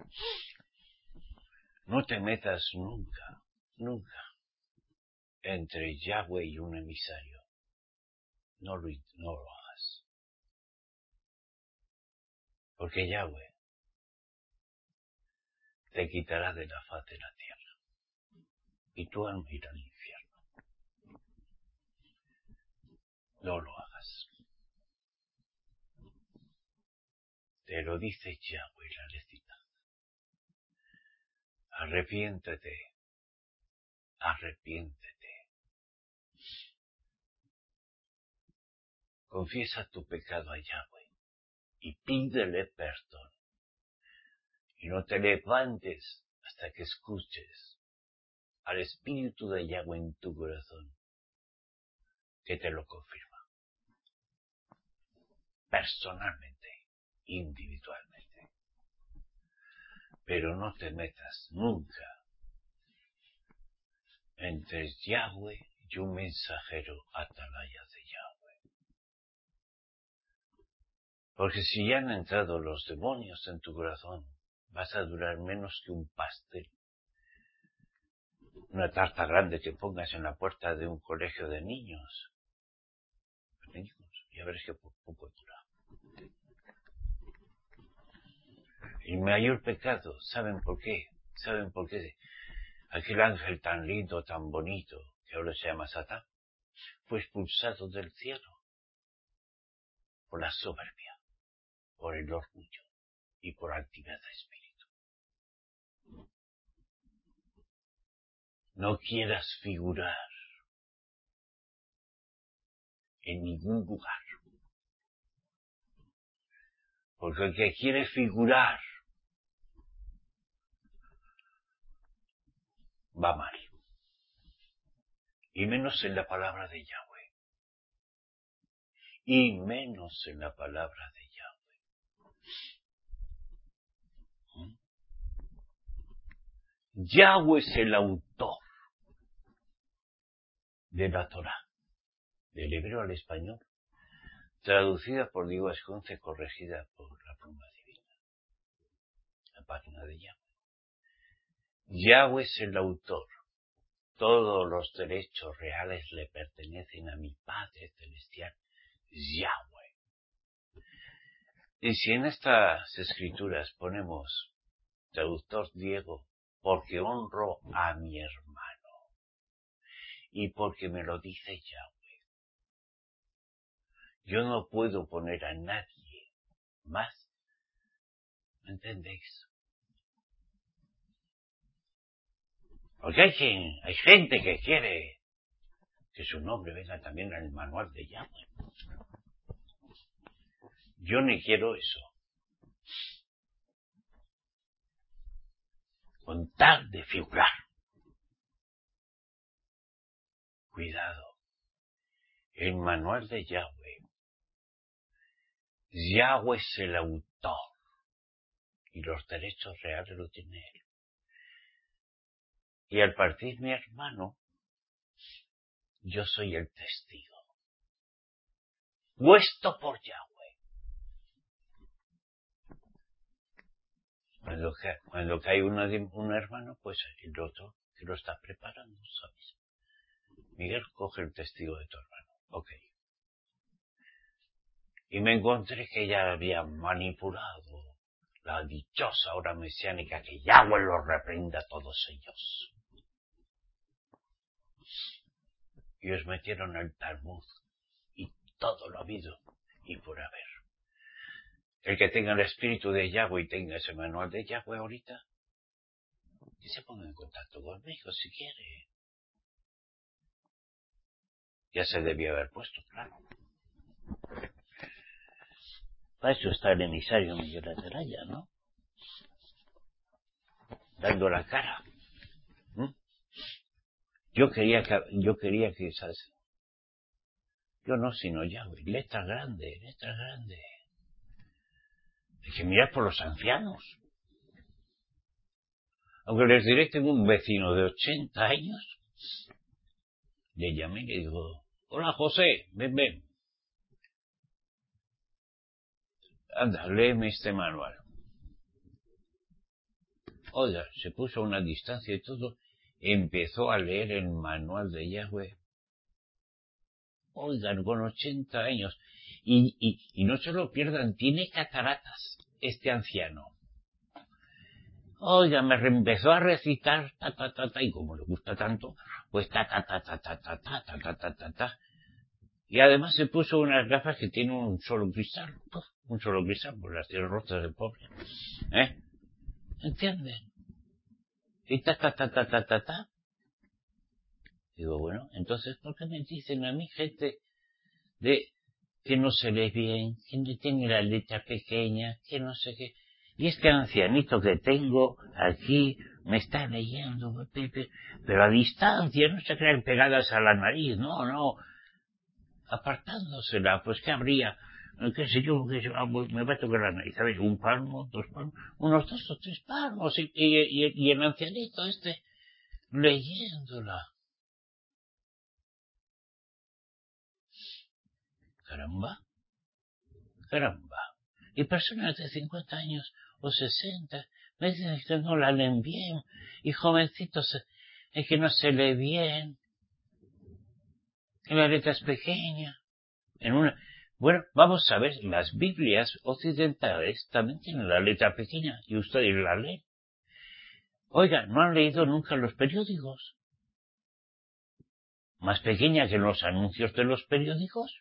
No te metas nunca, nunca, entre Yahweh y un emisario. No lo, no lo hagas. Porque Yahweh te quitará de la faz de la tierra. Y tu alma irá al infierno. No lo hagas. Te lo dice Yahweh la lecita. Arrepiéntete. Arrepiéntete. Confiesa tu pecado a Yahweh y pídele perdón. Y no te levantes hasta que escuches al Espíritu de Yahweh en tu corazón, que te lo confirma. Personalmente, individualmente. Pero no te metas nunca entre Yahweh y un mensajero atalaya de Yahweh. Porque si ya han entrado los demonios en tu corazón, vas a durar menos que un pastel. Una tarta grande que pongas en la puerta de un colegio de niños. Niños, ya verás que poco dura. El mayor pecado, ¿saben por qué? ¿Saben por qué? Aquel ángel tan lindo, tan bonito, que ahora se llama Satán, fue expulsado del cielo por la soberbia, por el orgullo y por altivez de espíritu. No quieras figurar en ningún lugar, porque el que quiere figurar va mal, y menos en la palabra de Yahweh, y menos en la palabra de Yahweh. ¿Mm? Yahweh es el autor de la Torá, del hebreo al español, traducida por Diego Asconce, corregida por la pluma divina, la página de Yahweh. Yahweh es el autor. Todos los derechos reales le pertenecen a mi Padre Celestial, Yahweh. Y si en estas escrituras ponemos traductor Diego, porque honro a mi hermano y porque me lo dice Yahweh, yo no puedo poner a nadie más. ¿Me entendéis? Porque hay, quien, hay gente que quiere que su nombre venga también en el manual de Yahweh. Yo ni quiero eso. Con tal de figurar. Cuidado. El manual de Yahweh. Yahweh es el autor. Y los derechos reales lo tiene él. Y al partir mi hermano, yo soy el testigo. Puesto por Yahweh. Cuando, cuando cae una, un hermano, pues el otro que lo está preparando, ¿sabes? Miguel, coge el testigo de tu hermano. Ok. Y me encontré que ella había manipulado la dichosa hora mesiánica, que Yahweh los reprenda a todos ellos. y os metieron al Talmud y todo lo habido y por haber. El que tenga el espíritu de Yahweh y tenga ese manual de Yahweh ahorita, que se ponga en contacto conmigo si quiere. Ya se debió haber puesto, claro. Para eso está el emisario Miguel Atalaya, ¿no? Dando la cara. ¿Mm? Yo quería que, yo quería que esas, yo no, sino Yahweh, letras grandes, letras grandes. Hay que mirar por los ancianos. Aunque les diré, tengo un vecino de ochenta años, le llamé y le digo, hola José, ven, ven. Anda, léeme este manual. Oiga, se puso a una distancia y todo, empezó a leer el manual de Yahweh. Oigan, con ochenta años. Y, y, y no se lo pierdan, tiene cataratas este anciano. Oiga, me empezó a recitar, ta, ta, ta, ta, y como le gusta tanto, pues ta, ta, ta, ta, ta, ta, ta, ta, ta, ta, ta, ta. Y además se puso unas gafas que tienen un solo cristal, ¡puf! Un solo cristal, pues las tiene rotas el pobre. ¿Eh? ¿Entienden? Y ta, ta, ta, ta, ta, ta, ta. Digo, bueno, entonces, ¿por qué me dicen a mí gente de que no se lee bien, que no tiene la letra pequeña, que no sé qué? Y este ancianito que tengo aquí me está leyendo, pero a distancia, no se crean pegadas a la nariz, no, no, apartándosela, pues ¿qué habría? ¿Qué sé yo? ¿Qué sé yo? Ah, pues me va a tocar la nariz, ¿sabes? Un palmo, dos palmos, unos dos o tres palmos, y, y, y, y el ancianito este leyéndola. Caramba, caramba. Y personas de cincuenta años o sesenta me dicen que no la leen bien, y jovencitos es que no se lee bien, que la letra es pequeña. En una, bueno, vamos a ver, las Biblias occidentales también tienen la letra pequeña y ustedes la leen. Oiga, ¿no han leído nunca los periódicos? Más pequeña que los anuncios de los periódicos.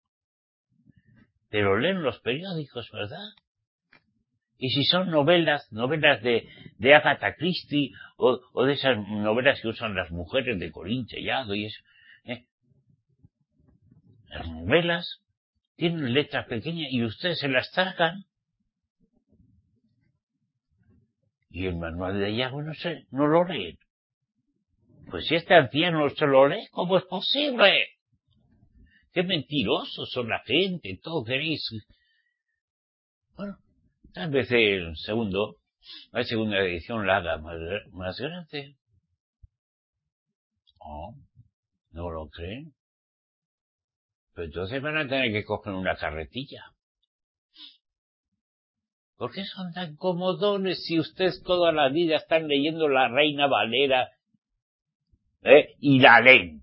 Pero leen los periódicos, ¿verdad? Y si son novelas, novelas de, de Agatha Christie, o, o de esas novelas que usan las mujeres de Corín Tellado y eso, ¿eh? Las novelas tienen letras pequeñas y ustedes se las tragan. Y el manual de Yahweh no sé, no lo leen. Pues si este anciano se lo lee, ¿cómo es posible? Qué mentirosos son la gente, todo queréis. Bueno, tal vez el segundo, la segunda edición la haga más, más grande. Oh, ¿no lo creen? Pero entonces van a tener que coger una carretilla. ¿Por qué son tan comodones si ustedes toda la vida están leyendo la Reina Valera, ¿eh? Y la leen?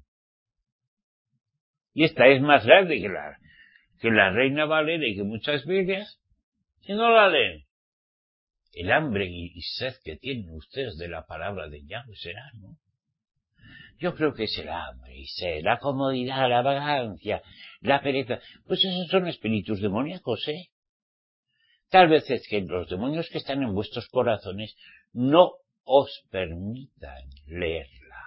Y esta es más grande que la, que la Reina Valera y que muchas Biblias, y no la leen. El hambre y sed que tienen ustedes de la palabra de Yahweh será, ¿no? Yo creo que es el hambre y sed, la comodidad, la vagancia, la pereza. Pues esos son espíritus demoníacos, ¿eh? Tal vez es que los demonios que están en vuestros corazones no os permitan leerla.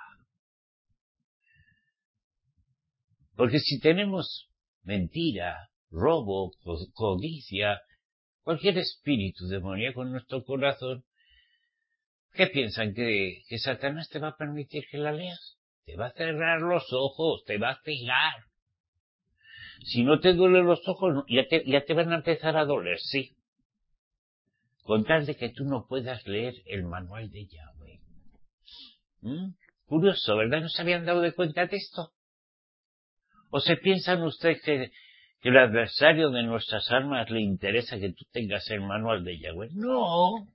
Porque si tenemos mentira, robo, codicia, cualquier espíritu demoníaco en nuestro corazón, ¿qué piensan? ¿Que, que Satanás te va a permitir que la leas? Te va a cerrar los ojos, te va a cegar. Si no te duelen los ojos, ya te, ya te van a empezar a doler, sí. Con tal de que tú no puedas leer el manual de Yahweh. ¿Mm? Curioso, ¿verdad? ¿No se habían dado de cuenta de esto? ¿O se piensan ustedes que, que el adversario de nuestras almas le interesa que tú tengas el manual de Yahweh? No.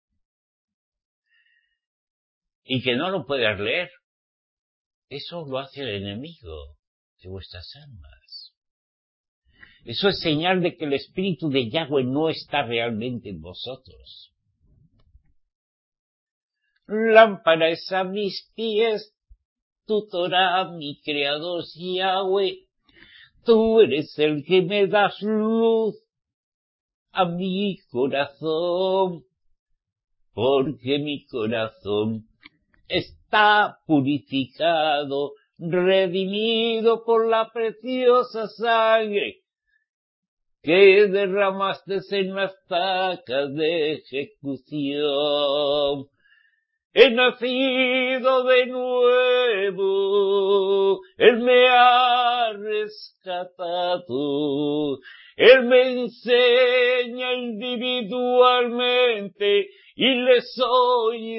Y que no lo puedas leer. Eso lo hace el enemigo de vuestras almas. Eso es señal de que el espíritu de Yahweh no está realmente en vosotros. Lámpara es a mis pies tu Torah, mi creador Yahweh. Tú eres el que me das luz a mi corazón, porque mi corazón está purificado, redimido por la preciosa sangre que derramaste en las estacas de ejecución. He nacido de nuevo, Él me ha rescatado, Él me enseña individualmente y le soy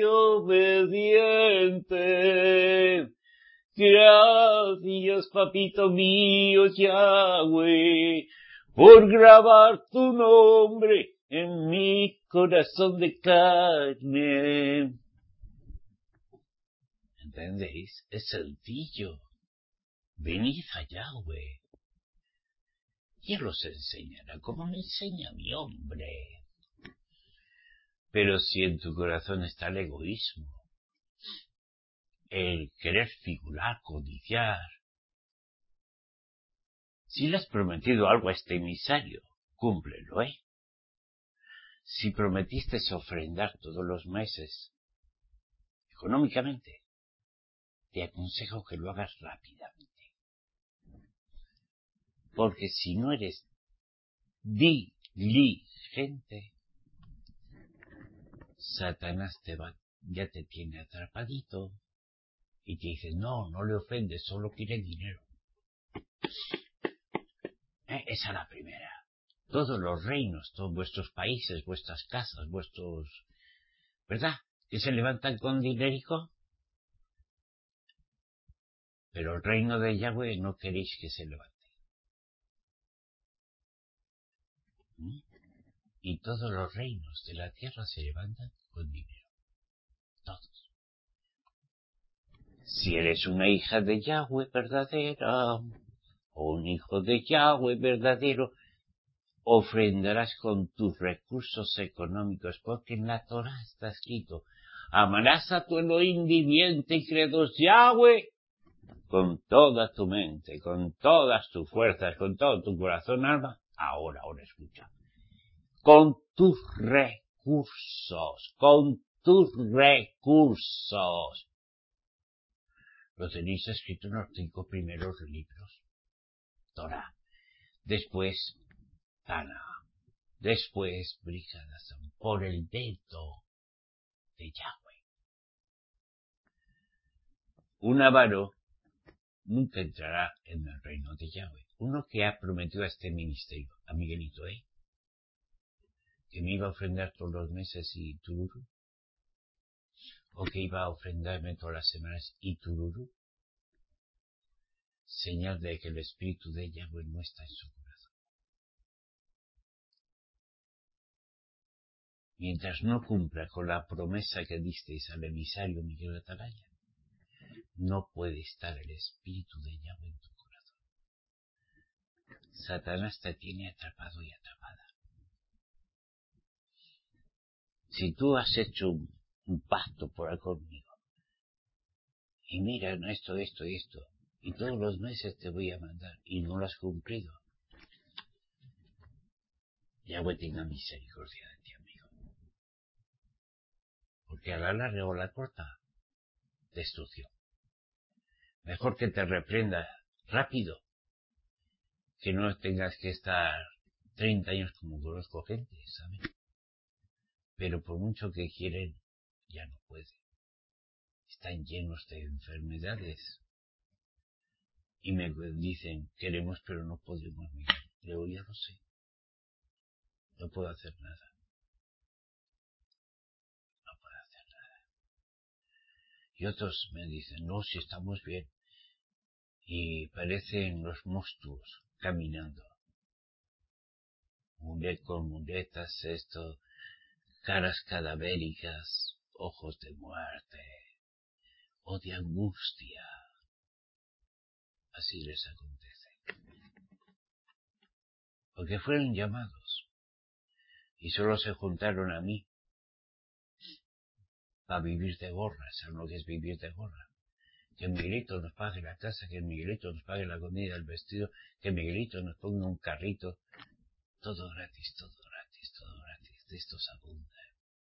obediente. Gracias, papito mío, Yahweh, por grabar tu nombre en mi corazón de carne. ¿Entendéis? Es sencillo. Venid a Yahweh y Él os enseñará como me enseña mi hombre. Pero si en tu corazón está el egoísmo, el querer figurar, codiciar, si le has prometido algo a este emisario, cúmplelo, ¿eh? Si prometiste ofrendar todos los meses, económicamente, te aconsejo que lo hagas rápidamente. Porque si no eres diligente, Satanás te va, ya te tiene atrapadito y te dice, no, no le ofendes, solo quiere dinero. ¿Eh? Esa es la primera. Todos los reinos, todos vuestros países, vuestras casas, vuestros... ¿verdad? Que se levantan con dinerico. Pero el reino de Yahweh no queréis que se levante. ¿Mm? Y todos los reinos de la tierra se levantan con dinero. Todos. Si eres una hija de Yahweh verdadera, o un hijo de Yahweh verdadero, ofrendarás con tus recursos económicos, porque en la Torah está escrito, amarás a tu Elohim viviente y creador Yahweh con toda tu mente, con todas tus fuerzas, con todo tu corazón, alma. Ahora, ahora escucha. Con tus recursos, con tus recursos. Lo tenéis escrito en los cinco primeros libros. Torah. Después, Tana. Después, Brigadazam. Por el dedo de Yahweh. Un avaro nunca entrará en el reino de Yahweh. Uno que ha prometido a este ministerio, a Miguelito, ¿eh? Que me iba a ofrendar todos los meses y tururu. O que iba a ofrendarme todas las semanas y tururu. Señal de que el espíritu de Yahweh no está en su corazón. Mientras no cumpla con la promesa que disteis al emisario Miguel Atalaya, no puede estar el espíritu de Yahweh en tu corazón. Satanás te tiene atrapado y atrapada. Si tú has hecho un, un pacto por ahí conmigo, y mira esto, esto y esto, y todos los meses te voy a mandar, y no lo has cumplido, Yahweh tenga misericordia de ti, amigo. Porque a la larga o la corta, destrucción. Mejor que te reprenda rápido, que no tengas que estar treinta años como conozco gente, ¿sabes? Pero por mucho que quieren, ya no pueden. Están llenos de enfermedades. Y me dicen, queremos pero no podemos mirar. Yo ya lo sé. No puedo hacer nada. No puedo hacer nada. Y otros me dicen, no, si estamos bien. Y parecen los monstruos caminando. Mulet con muletas, esto, caras cadavéricas, ojos de muerte, o de angustia. Así les acontece. Porque fueron llamados. Y solo se juntaron a mí. Para vivir de gorra, ¿saben lo que es vivir de gorra? Que Miguelito nos pague la casa, que Miguelito nos pague la comida, el vestido, que Miguelito nos ponga un carrito. Todo gratis, todo gratis, todo gratis. De esto se abunda.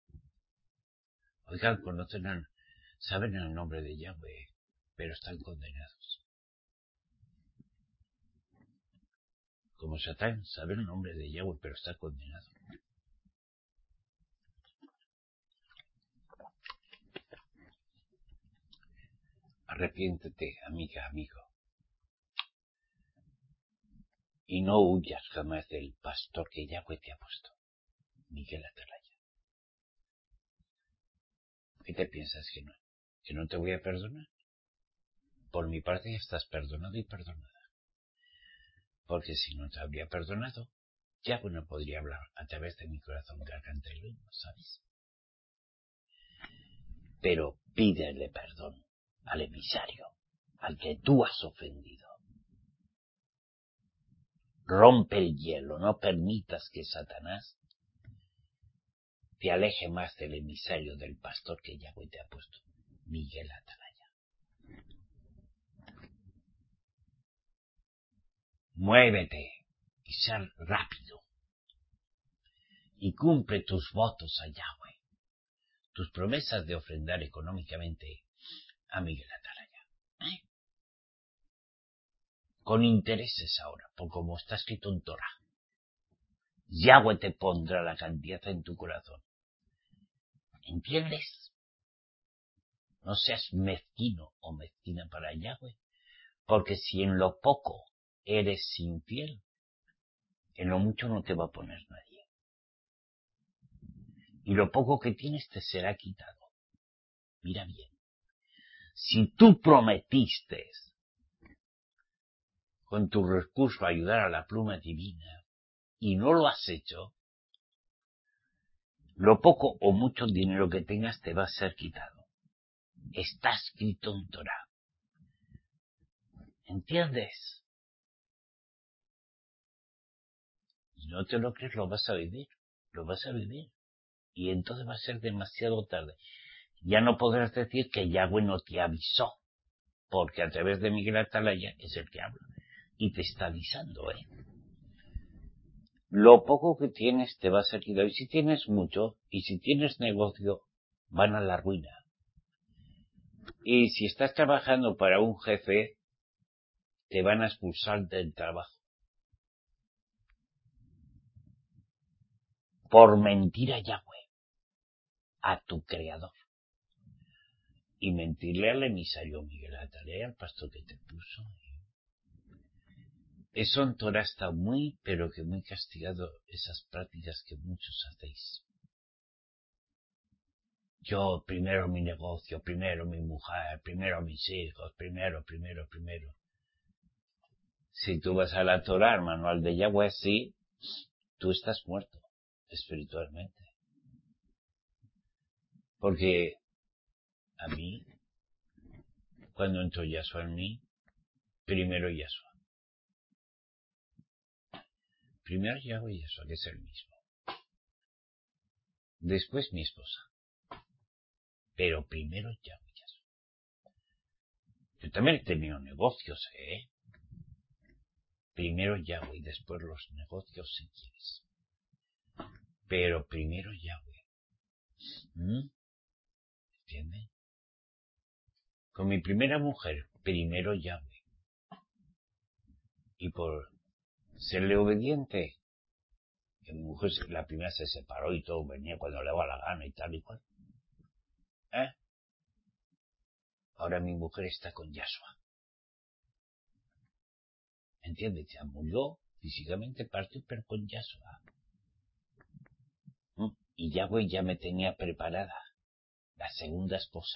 Oigan, conocen, al, saben el nombre de Yahweh, pero están condenados. Como Satán, saben el nombre de Yahweh, pero está condenado. Arrepiéntete, amiga, amigo. Y no huyas jamás del pastor que Yahweh te ha puesto, Miguel Atalaya. ¿Qué te piensas que no? ¿Que no te voy a perdonar? Por mi parte ya estás perdonado y perdonada. Porque si no te habría perdonado, Yahweh no podría hablar a través de mi corazón, garganta y lengua, ¿sabes? Pero pídele perdón al emisario, al que tú has ofendido. Rompe el hielo, no permitas que Satanás te aleje más del emisario del pastor que Yahweh te ha puesto, Miguel Atalaya. Muévete y sé rápido y cumple tus votos a Yahweh, tus promesas de ofrendar económicamente a Miguel Atalaya. ¿Eh? Con intereses ahora, por como está escrito en Torah. Yahweh te pondrá la cantidad en tu corazón. ¿Entiendes? No seas mezquino o mezquina para Yahweh, porque si en lo poco eres infiel, en lo mucho no te va a poner nadie. Y lo poco que tienes te será quitado. Mira bien. Si tú prometiste con tu recurso ayudar a la pluma divina y no lo has hecho, lo poco o mucho dinero que tengas te va a ser quitado. Está escrito en Torah. ¿Entiendes? Y no te lo crees, lo vas a vivir. Lo vas a vivir. Y entonces va a ser demasiado tarde. Ya no podrás decir que Yahweh no te avisó, porque a través de Miguel Atalaya es el que habla. Y te está avisando, ¿eh? Lo poco que tienes te va a ser quitado. Y si tienes mucho, y si tienes negocio, van a la ruina. Y si estás trabajando para un jefe, te van a expulsar del trabajo. Por mentir a Yahweh, a tu creador. Y mentirle al emisario Miguel Atalaya, al pastor que te puso. Eso en Torah está muy, pero que muy castigado, esas prácticas que muchos hacéis. Yo, primero mi negocio, primero mi mujer, primero mis hijos, primero, primero, primero. Si tú vas a la Torah, al manual de Yahweh, sí, tú estás muerto, espiritualmente. Porque a mí, cuando entró Yahshua en mí, primero Yahshua. Primero Yahweh y Yahshua, que es el mismo. Después mi esposa. Pero primero Yahweh y Yahshua. Yo también he tenido negocios, ¿eh? Primero Yahweh y después los negocios si quieres. Pero primero Yahweh. ¿Mm? ¿Entiendes? Con mi primera mujer, primero Yahweh. Y por serle obediente, que mi mujer, la primera se separó y todo, venía cuando le daba la gana y tal y cual. ¿Eh? Ahora mi mujer está con Yahshua. ¿Entiendes? Ya murió físicamente, partió, pero con Yahshua. ¿Mm? Y Yahweh ya me tenía preparada la segunda esposa.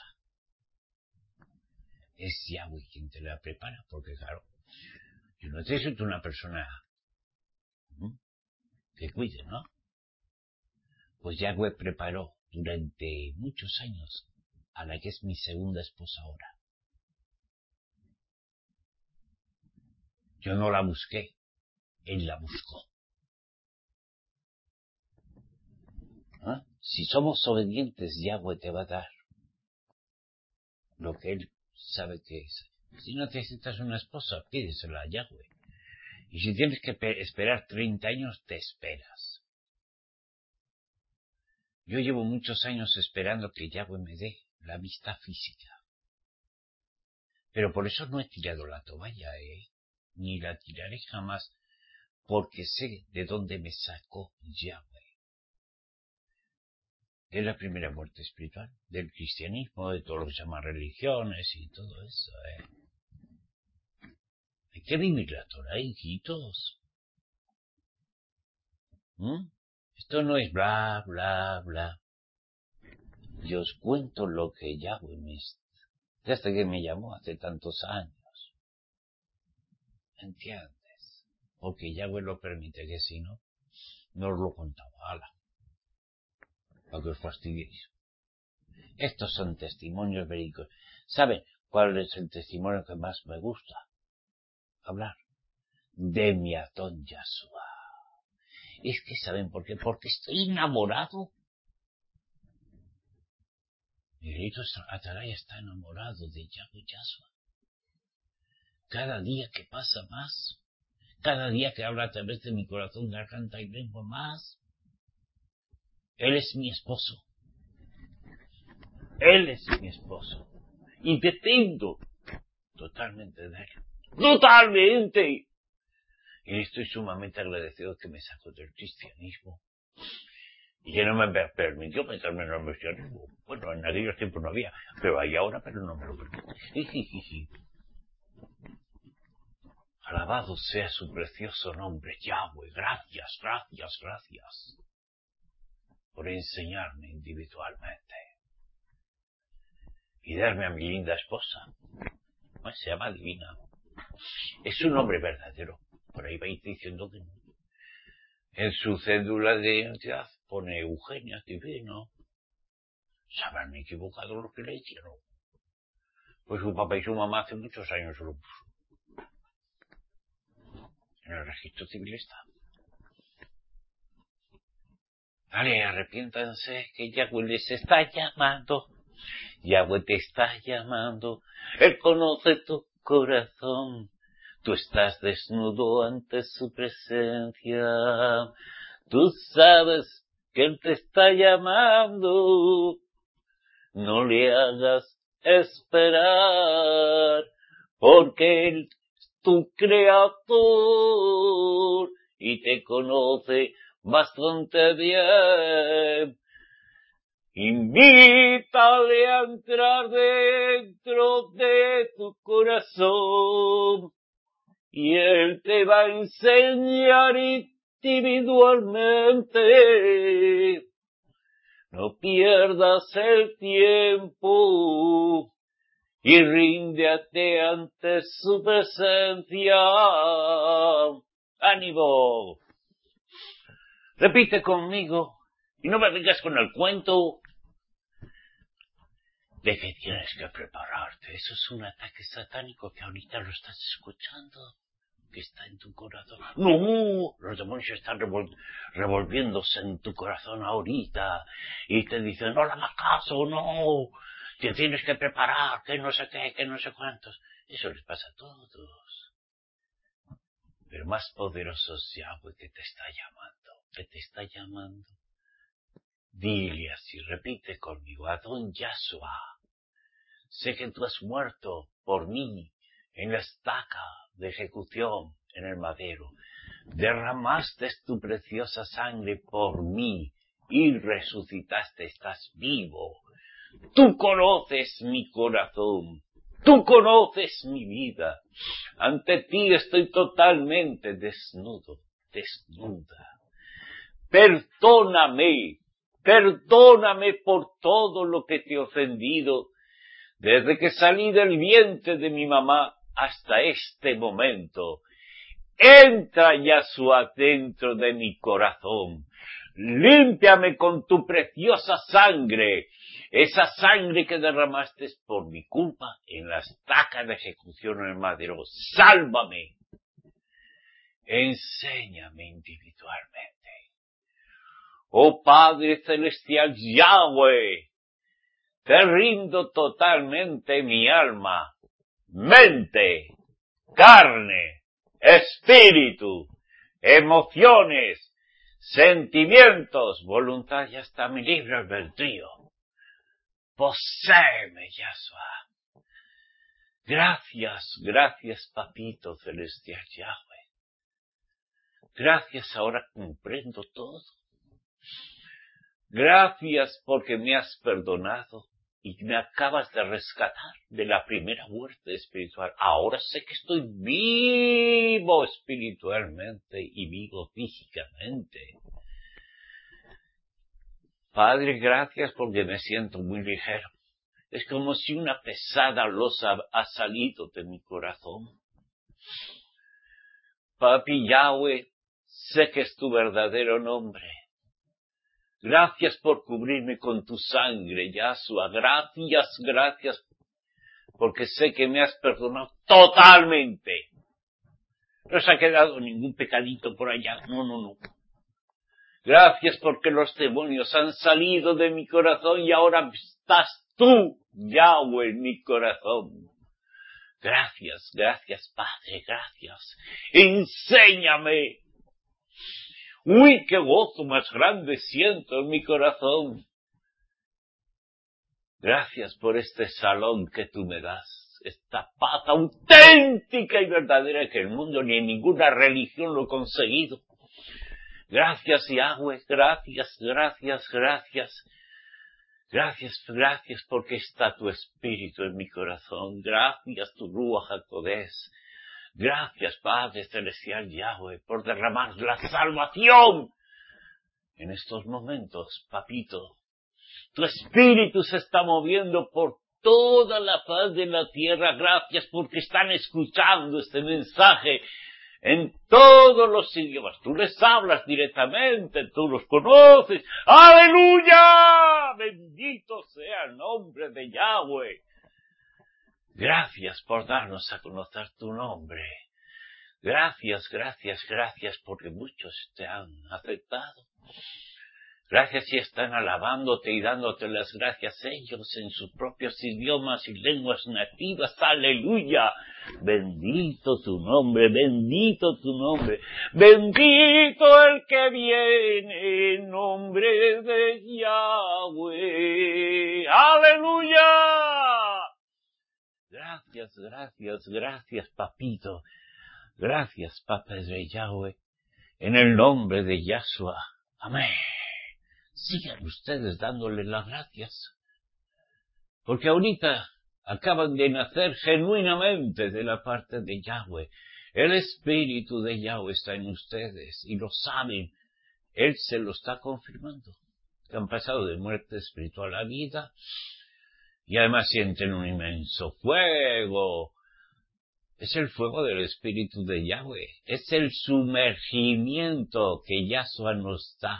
Es Yahweh quien te la prepara, porque claro, yo no necesito una persona ¿Mm? que cuide, ¿no? Pues Yahweh preparó durante muchos años a la que es mi segunda esposa ahora. Yo no la busqué, él la buscó. ¿Eh? Si somos obedientes, Yahweh te va a dar lo que él sabe qué es. Si no necesitas una esposa, pídesela a Yahweh. Y si tienes que esperar treinta años, te esperas. Yo llevo muchos años esperando que Yahweh me dé la vista física. Pero por eso no he tirado la toalla, ¿eh? Ni la tiraré jamás, porque sé de dónde me sacó Yahweh. Es la primera muerte espiritual del cristianismo, de todo lo que se llama religiones y todo eso, ¿eh? Hay que vivir la Torah, hijitos. ¿Mm? Esto no es bla, bla, bla. Yo os cuento lo que Yahweh me... Desde que me llamó hace tantos años. ¿Entiendes? Porque Yahweh lo permite, que si no, no os lo contaba. Ala. Para que os fastidiéis. Estos son testimonios verídicos. ¿Saben cuál es el testimonio que más me gusta? Hablar. De mi Adón Yahshua. Es que, ¿saben por qué? Porque estoy enamorado. Miguelito Atalaya está enamorado de Yahweh Yahshua. Cada día que pasa más. Cada día que habla a través de mi corazón, garganta y lengua más. Él es mi esposo. Él es mi esposo. Y dependo totalmente de él. ¡Totalmente! Y estoy sumamente agradecido que me sacó del cristianismo. Y que no me permitió meterme en el cristianismo. Bueno, en aquellos tiempos no había, pero hay ahora, pero no me lo permite. Alabado sea su precioso nombre, Yahweh. Gracias, gracias, gracias por enseñarme individualmente. Y darme a mi linda esposa. Se llama Divina. Es un nombre verdadero. Por ahí vais diciendo que no. En su cédula de identidad pone Eugenia Divino. Se habrán equivocado los que le hicieron. Pues su papá y su mamá hace muchos años se lo puso. En el registro civil está. Vale, arrepiéntanse que Yahweh les está llamando. Yahweh te está llamando. Él conoce tu corazón. Tú estás desnudo ante su presencia. Tú sabes que Él te está llamando. No le hagas esperar, porque Él es tu creador y te conoce bastante bien. Invítale a entrar dentro de tu corazón. Y Él te va a enseñar individualmente. No pierdas el tiempo y ríndete ante su presencia. ¡Ánimo! Repite conmigo y no me vengas con el cuento de que tienes que prepararte. Eso es un ataque satánico que ahorita lo estás escuchando. Que está en tu corazón. No, los demonios están revol revolviéndose en tu corazón ahorita y te dicen, no le hagas caso, no, te tienes que preparar, que no sé qué, que no sé cuántos. Eso les pasa a todos. Pero más poderoso es Yahweh que te está llamando, que te está llamando. Dile así, repite conmigo, Adón Yahshua, sé que tú has muerto por mí en la estaca de ejecución en el madero. Derramaste tu preciosa sangre por mí y resucitaste, estás vivo. Tú conoces mi corazón, tú conoces mi vida. Ante ti estoy totalmente desnudo, desnuda. Perdóname, perdóname por todo lo que te he ofendido desde que salí del vientre de mi mamá hasta este momento. Entra, Yahshua, dentro de mi corazón. Límpiame con tu preciosa sangre, esa sangre que derramaste por mi culpa en la estaca de ejecución en el madero. Sálvame. Enséñame individualmente. Oh Padre Celestial Yahweh, Te rindo totalmente mi alma, mente, carne, espíritu, emociones, sentimientos, voluntad y hasta mi libre albedrío. Poséeme, Yahshua. Gracias, gracias, Papito Celestial Yahweh. Gracias, ahora comprendo todo. Gracias porque me has perdonado y me acabas de rescatar de la primera muerte espiritual. Ahora sé que estoy vivo espiritualmente y vivo físicamente. Padre, gracias porque me siento muy ligero. Es como si una pesada losa ha salido de mi corazón. Papi Yahweh, sé que es tu verdadero nombre. Gracias por cubrirme con tu sangre, Yahshua. Gracias, gracias, porque sé que me has perdonado totalmente. No se ha quedado ningún pecadito por allá. No, no, no. Gracias porque los demonios han salido de mi corazón y ahora estás tú, Yahweh, en mi corazón. Gracias, gracias, Padre, gracias. Enséñame. Uy, qué gozo más grande siento en mi corazón. Gracias por este salón que tú me das, esta paz auténtica y verdadera que el mundo ni en ninguna religión lo ha conseguido. Gracias, Yahweh, gracias, gracias, gracias. Gracias, gracias porque está tu espíritu en mi corazón. Gracias, tu Ruach HaKodesh. Gracias, Padre Celestial Yahweh, por derramar la salvación. En estos momentos, Papito, tu espíritu se está moviendo por toda la faz de la tierra. Gracias porque están escuchando este mensaje en todos los idiomas. Tú les hablas directamente, tú los conoces. ¡Aleluya! Bendito sea el nombre de Yahweh. Gracias por darnos a conocer tu nombre. Gracias, gracias, gracias, porque muchos te han aceptado. Gracias y están alabándote y dándote las gracias ellos en sus propios idiomas y lenguas nativas. ¡Aleluya! Bendito tu nombre, bendito tu nombre. Bendito el que viene en nombre de Yahweh. ¡Aleluya! Gracias, gracias, gracias, Papito. Gracias, Padre Yahweh. En el nombre de Yahshua. Amén. Sigan ustedes dándole las gracias. Porque ahorita acaban de nacer genuinamente de la parte de Yahweh. El Espíritu de Yahweh está en ustedes y lo saben. Él se lo está confirmando. Que han pasado de muerte espiritual a vida y además sienten un inmenso fuego. Es el fuego del Espíritu de Yahweh. Es el sumergimiento que Yahshua nos da.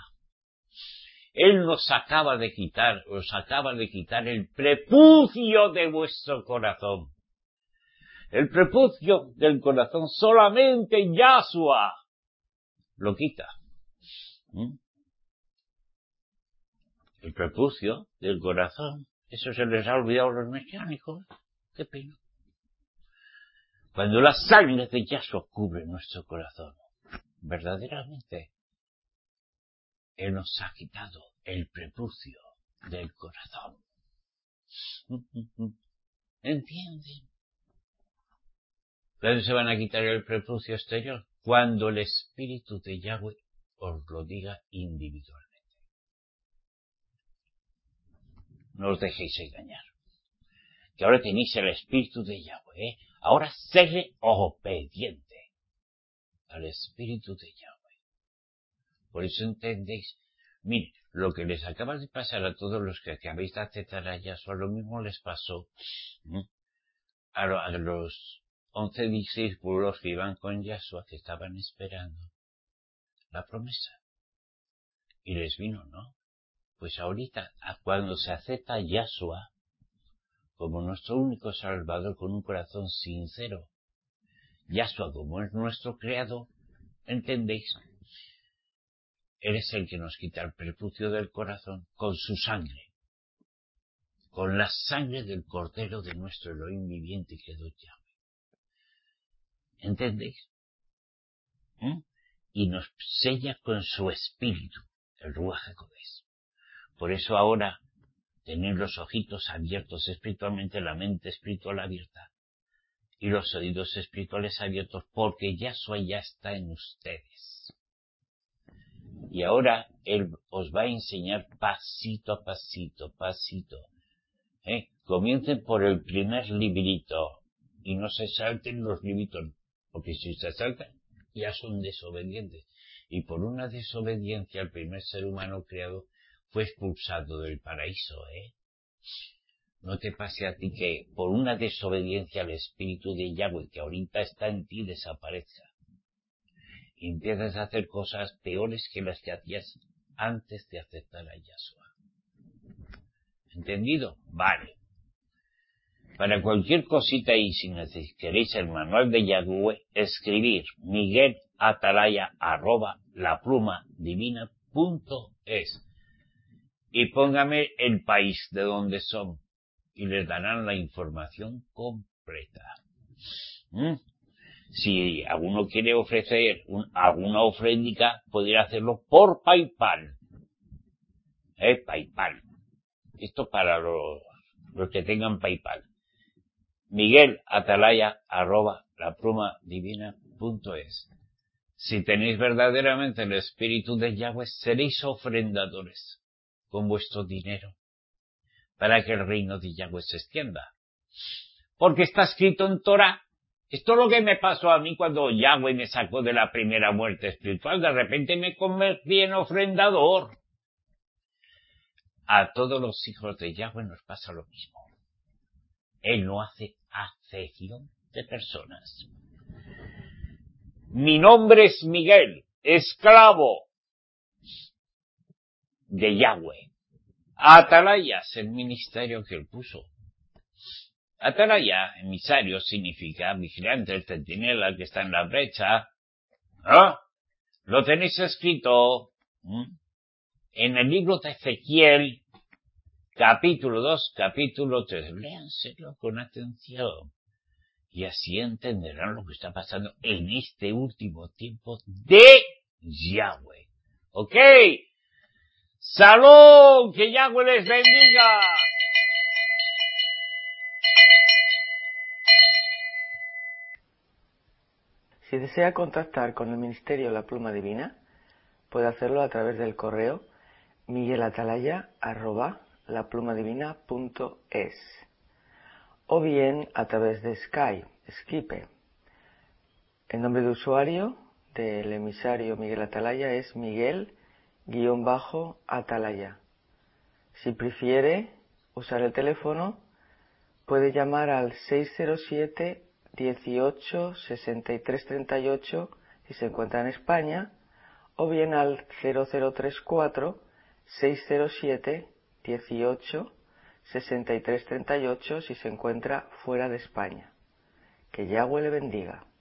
Él nos acaba de quitar, os acaba de quitar el prepucio de vuestro corazón. El prepucio del corazón solamente Yahshua lo quita. ¿Mm? El prepucio del corazón, eso se les ha olvidado a los mesiánicos. Qué pena. Cuando la sangre de Yahshua cubre nuestro corazón, verdaderamente, Él nos ha quitado el prepucio del corazón. ¿Entienden? ¿Cuándo se van a quitar el prepucio exterior? Cuando el Espíritu de Yahweh os lo diga individualmente. No os dejéis engañar. Que ahora tenéis el Espíritu de Yahweh, ¿eh? Ahora séle obediente al Espíritu de Yahweh. Por eso entendéis. Mire, lo que les acaba de pasar a todos los que acabáis de aceptar a Yahshua, lo mismo les pasó ¿eh? a, lo, a los once discípulos que iban con Yahshua, que estaban esperando la promesa. Y les vino, ¿no? Pues ahorita, cuando se acepta a Yahshua como nuestro único Salvador con un corazón sincero, Yahshua como es nuestro Creador, ¿entendéis? Él es el que nos quita el prepucio del corazón con su sangre. con la sangre del Cordero de nuestro Elohim viviente que doy Yahweh. ¿Entendéis? ¿Mm? Y nos sella con su espíritu, el Ruach HaKodesh. Por eso ahora tenéis los ojitos abiertos espiritualmente, la mente espiritual abierta y los oídos espirituales abiertos, porque Yahshua ya está en ustedes. Y ahora Él os va a enseñar pasito a pasito, pasito. ¿Eh? Comiencen por el primer librito y no se salten los libritos, porque si se saltan ya son desobedientes. Y por una desobediencia el primer ser humano creado fue expulsado del paraíso, ¿eh? No te pase a ti que por una desobediencia al espíritu de Yahweh que ahorita está en ti desaparezca. Y empiezas a hacer cosas peores que las que hacías antes de aceptar a Yahshua. ¿Entendido? Vale. Para cualquier cosita y si queréis el manual de Yahweh, escribir Miguel Atalaya arroba la pluma divina punto es y póngame el país de donde son y les darán la información completa. ¿Mm? Si alguno quiere ofrecer un, alguna ofrendica, podría hacerlo por PayPal. ¿Eh? PayPal. Esto para los, los que tengan PayPal. Miguel Atalaya arroba la pluma divina punto es. Si tenéis verdaderamente el espíritu de Yahweh, seréis ofrendadores con vuestro dinero para que el reino de Yahweh se extienda. Porque está escrito en Torah. Esto es lo que me pasó a mí cuando Yahweh me sacó de la primera muerte espiritual. De repente me convertí en ofrendador. A todos los hijos de Yahweh nos pasa lo mismo. Él no hace acepción de personas. Mi nombre es Miguel, esclavo de Yahweh. Atalaya es el ministerio que él puso. Atalaya, emisario, significa vigilante, el centinela que está en la brecha. ¿Ah? Lo tenéis escrito ¿Mm? en el libro de Ezequiel, capítulo dos, capítulo tres. Léanselo con atención. Y así entenderán lo que está pasando en este último tiempo de Yahweh. ¿Ok? ¡Salud! ¡Que Yahweh les bendiga! Si desea contactar con el Ministerio La Pluma Divina, puede hacerlo a través del correo miguelatalaya arroba la pluma divina punto es o bien a través de Skype, Skype. El nombre de usuario del emisario Miguel Atalaya es Miguel-Atalaya. Si prefiere usar el teléfono, puede llamar al seis cero siete, dieciocho, sesenta y tres treinta y ocho si se encuentra en España, o bien al cero cero tres cuatro, seis cero siete, dieciocho, sesenta y tres treinta y ocho si se encuentra fuera de España. Que Yahweh le bendiga.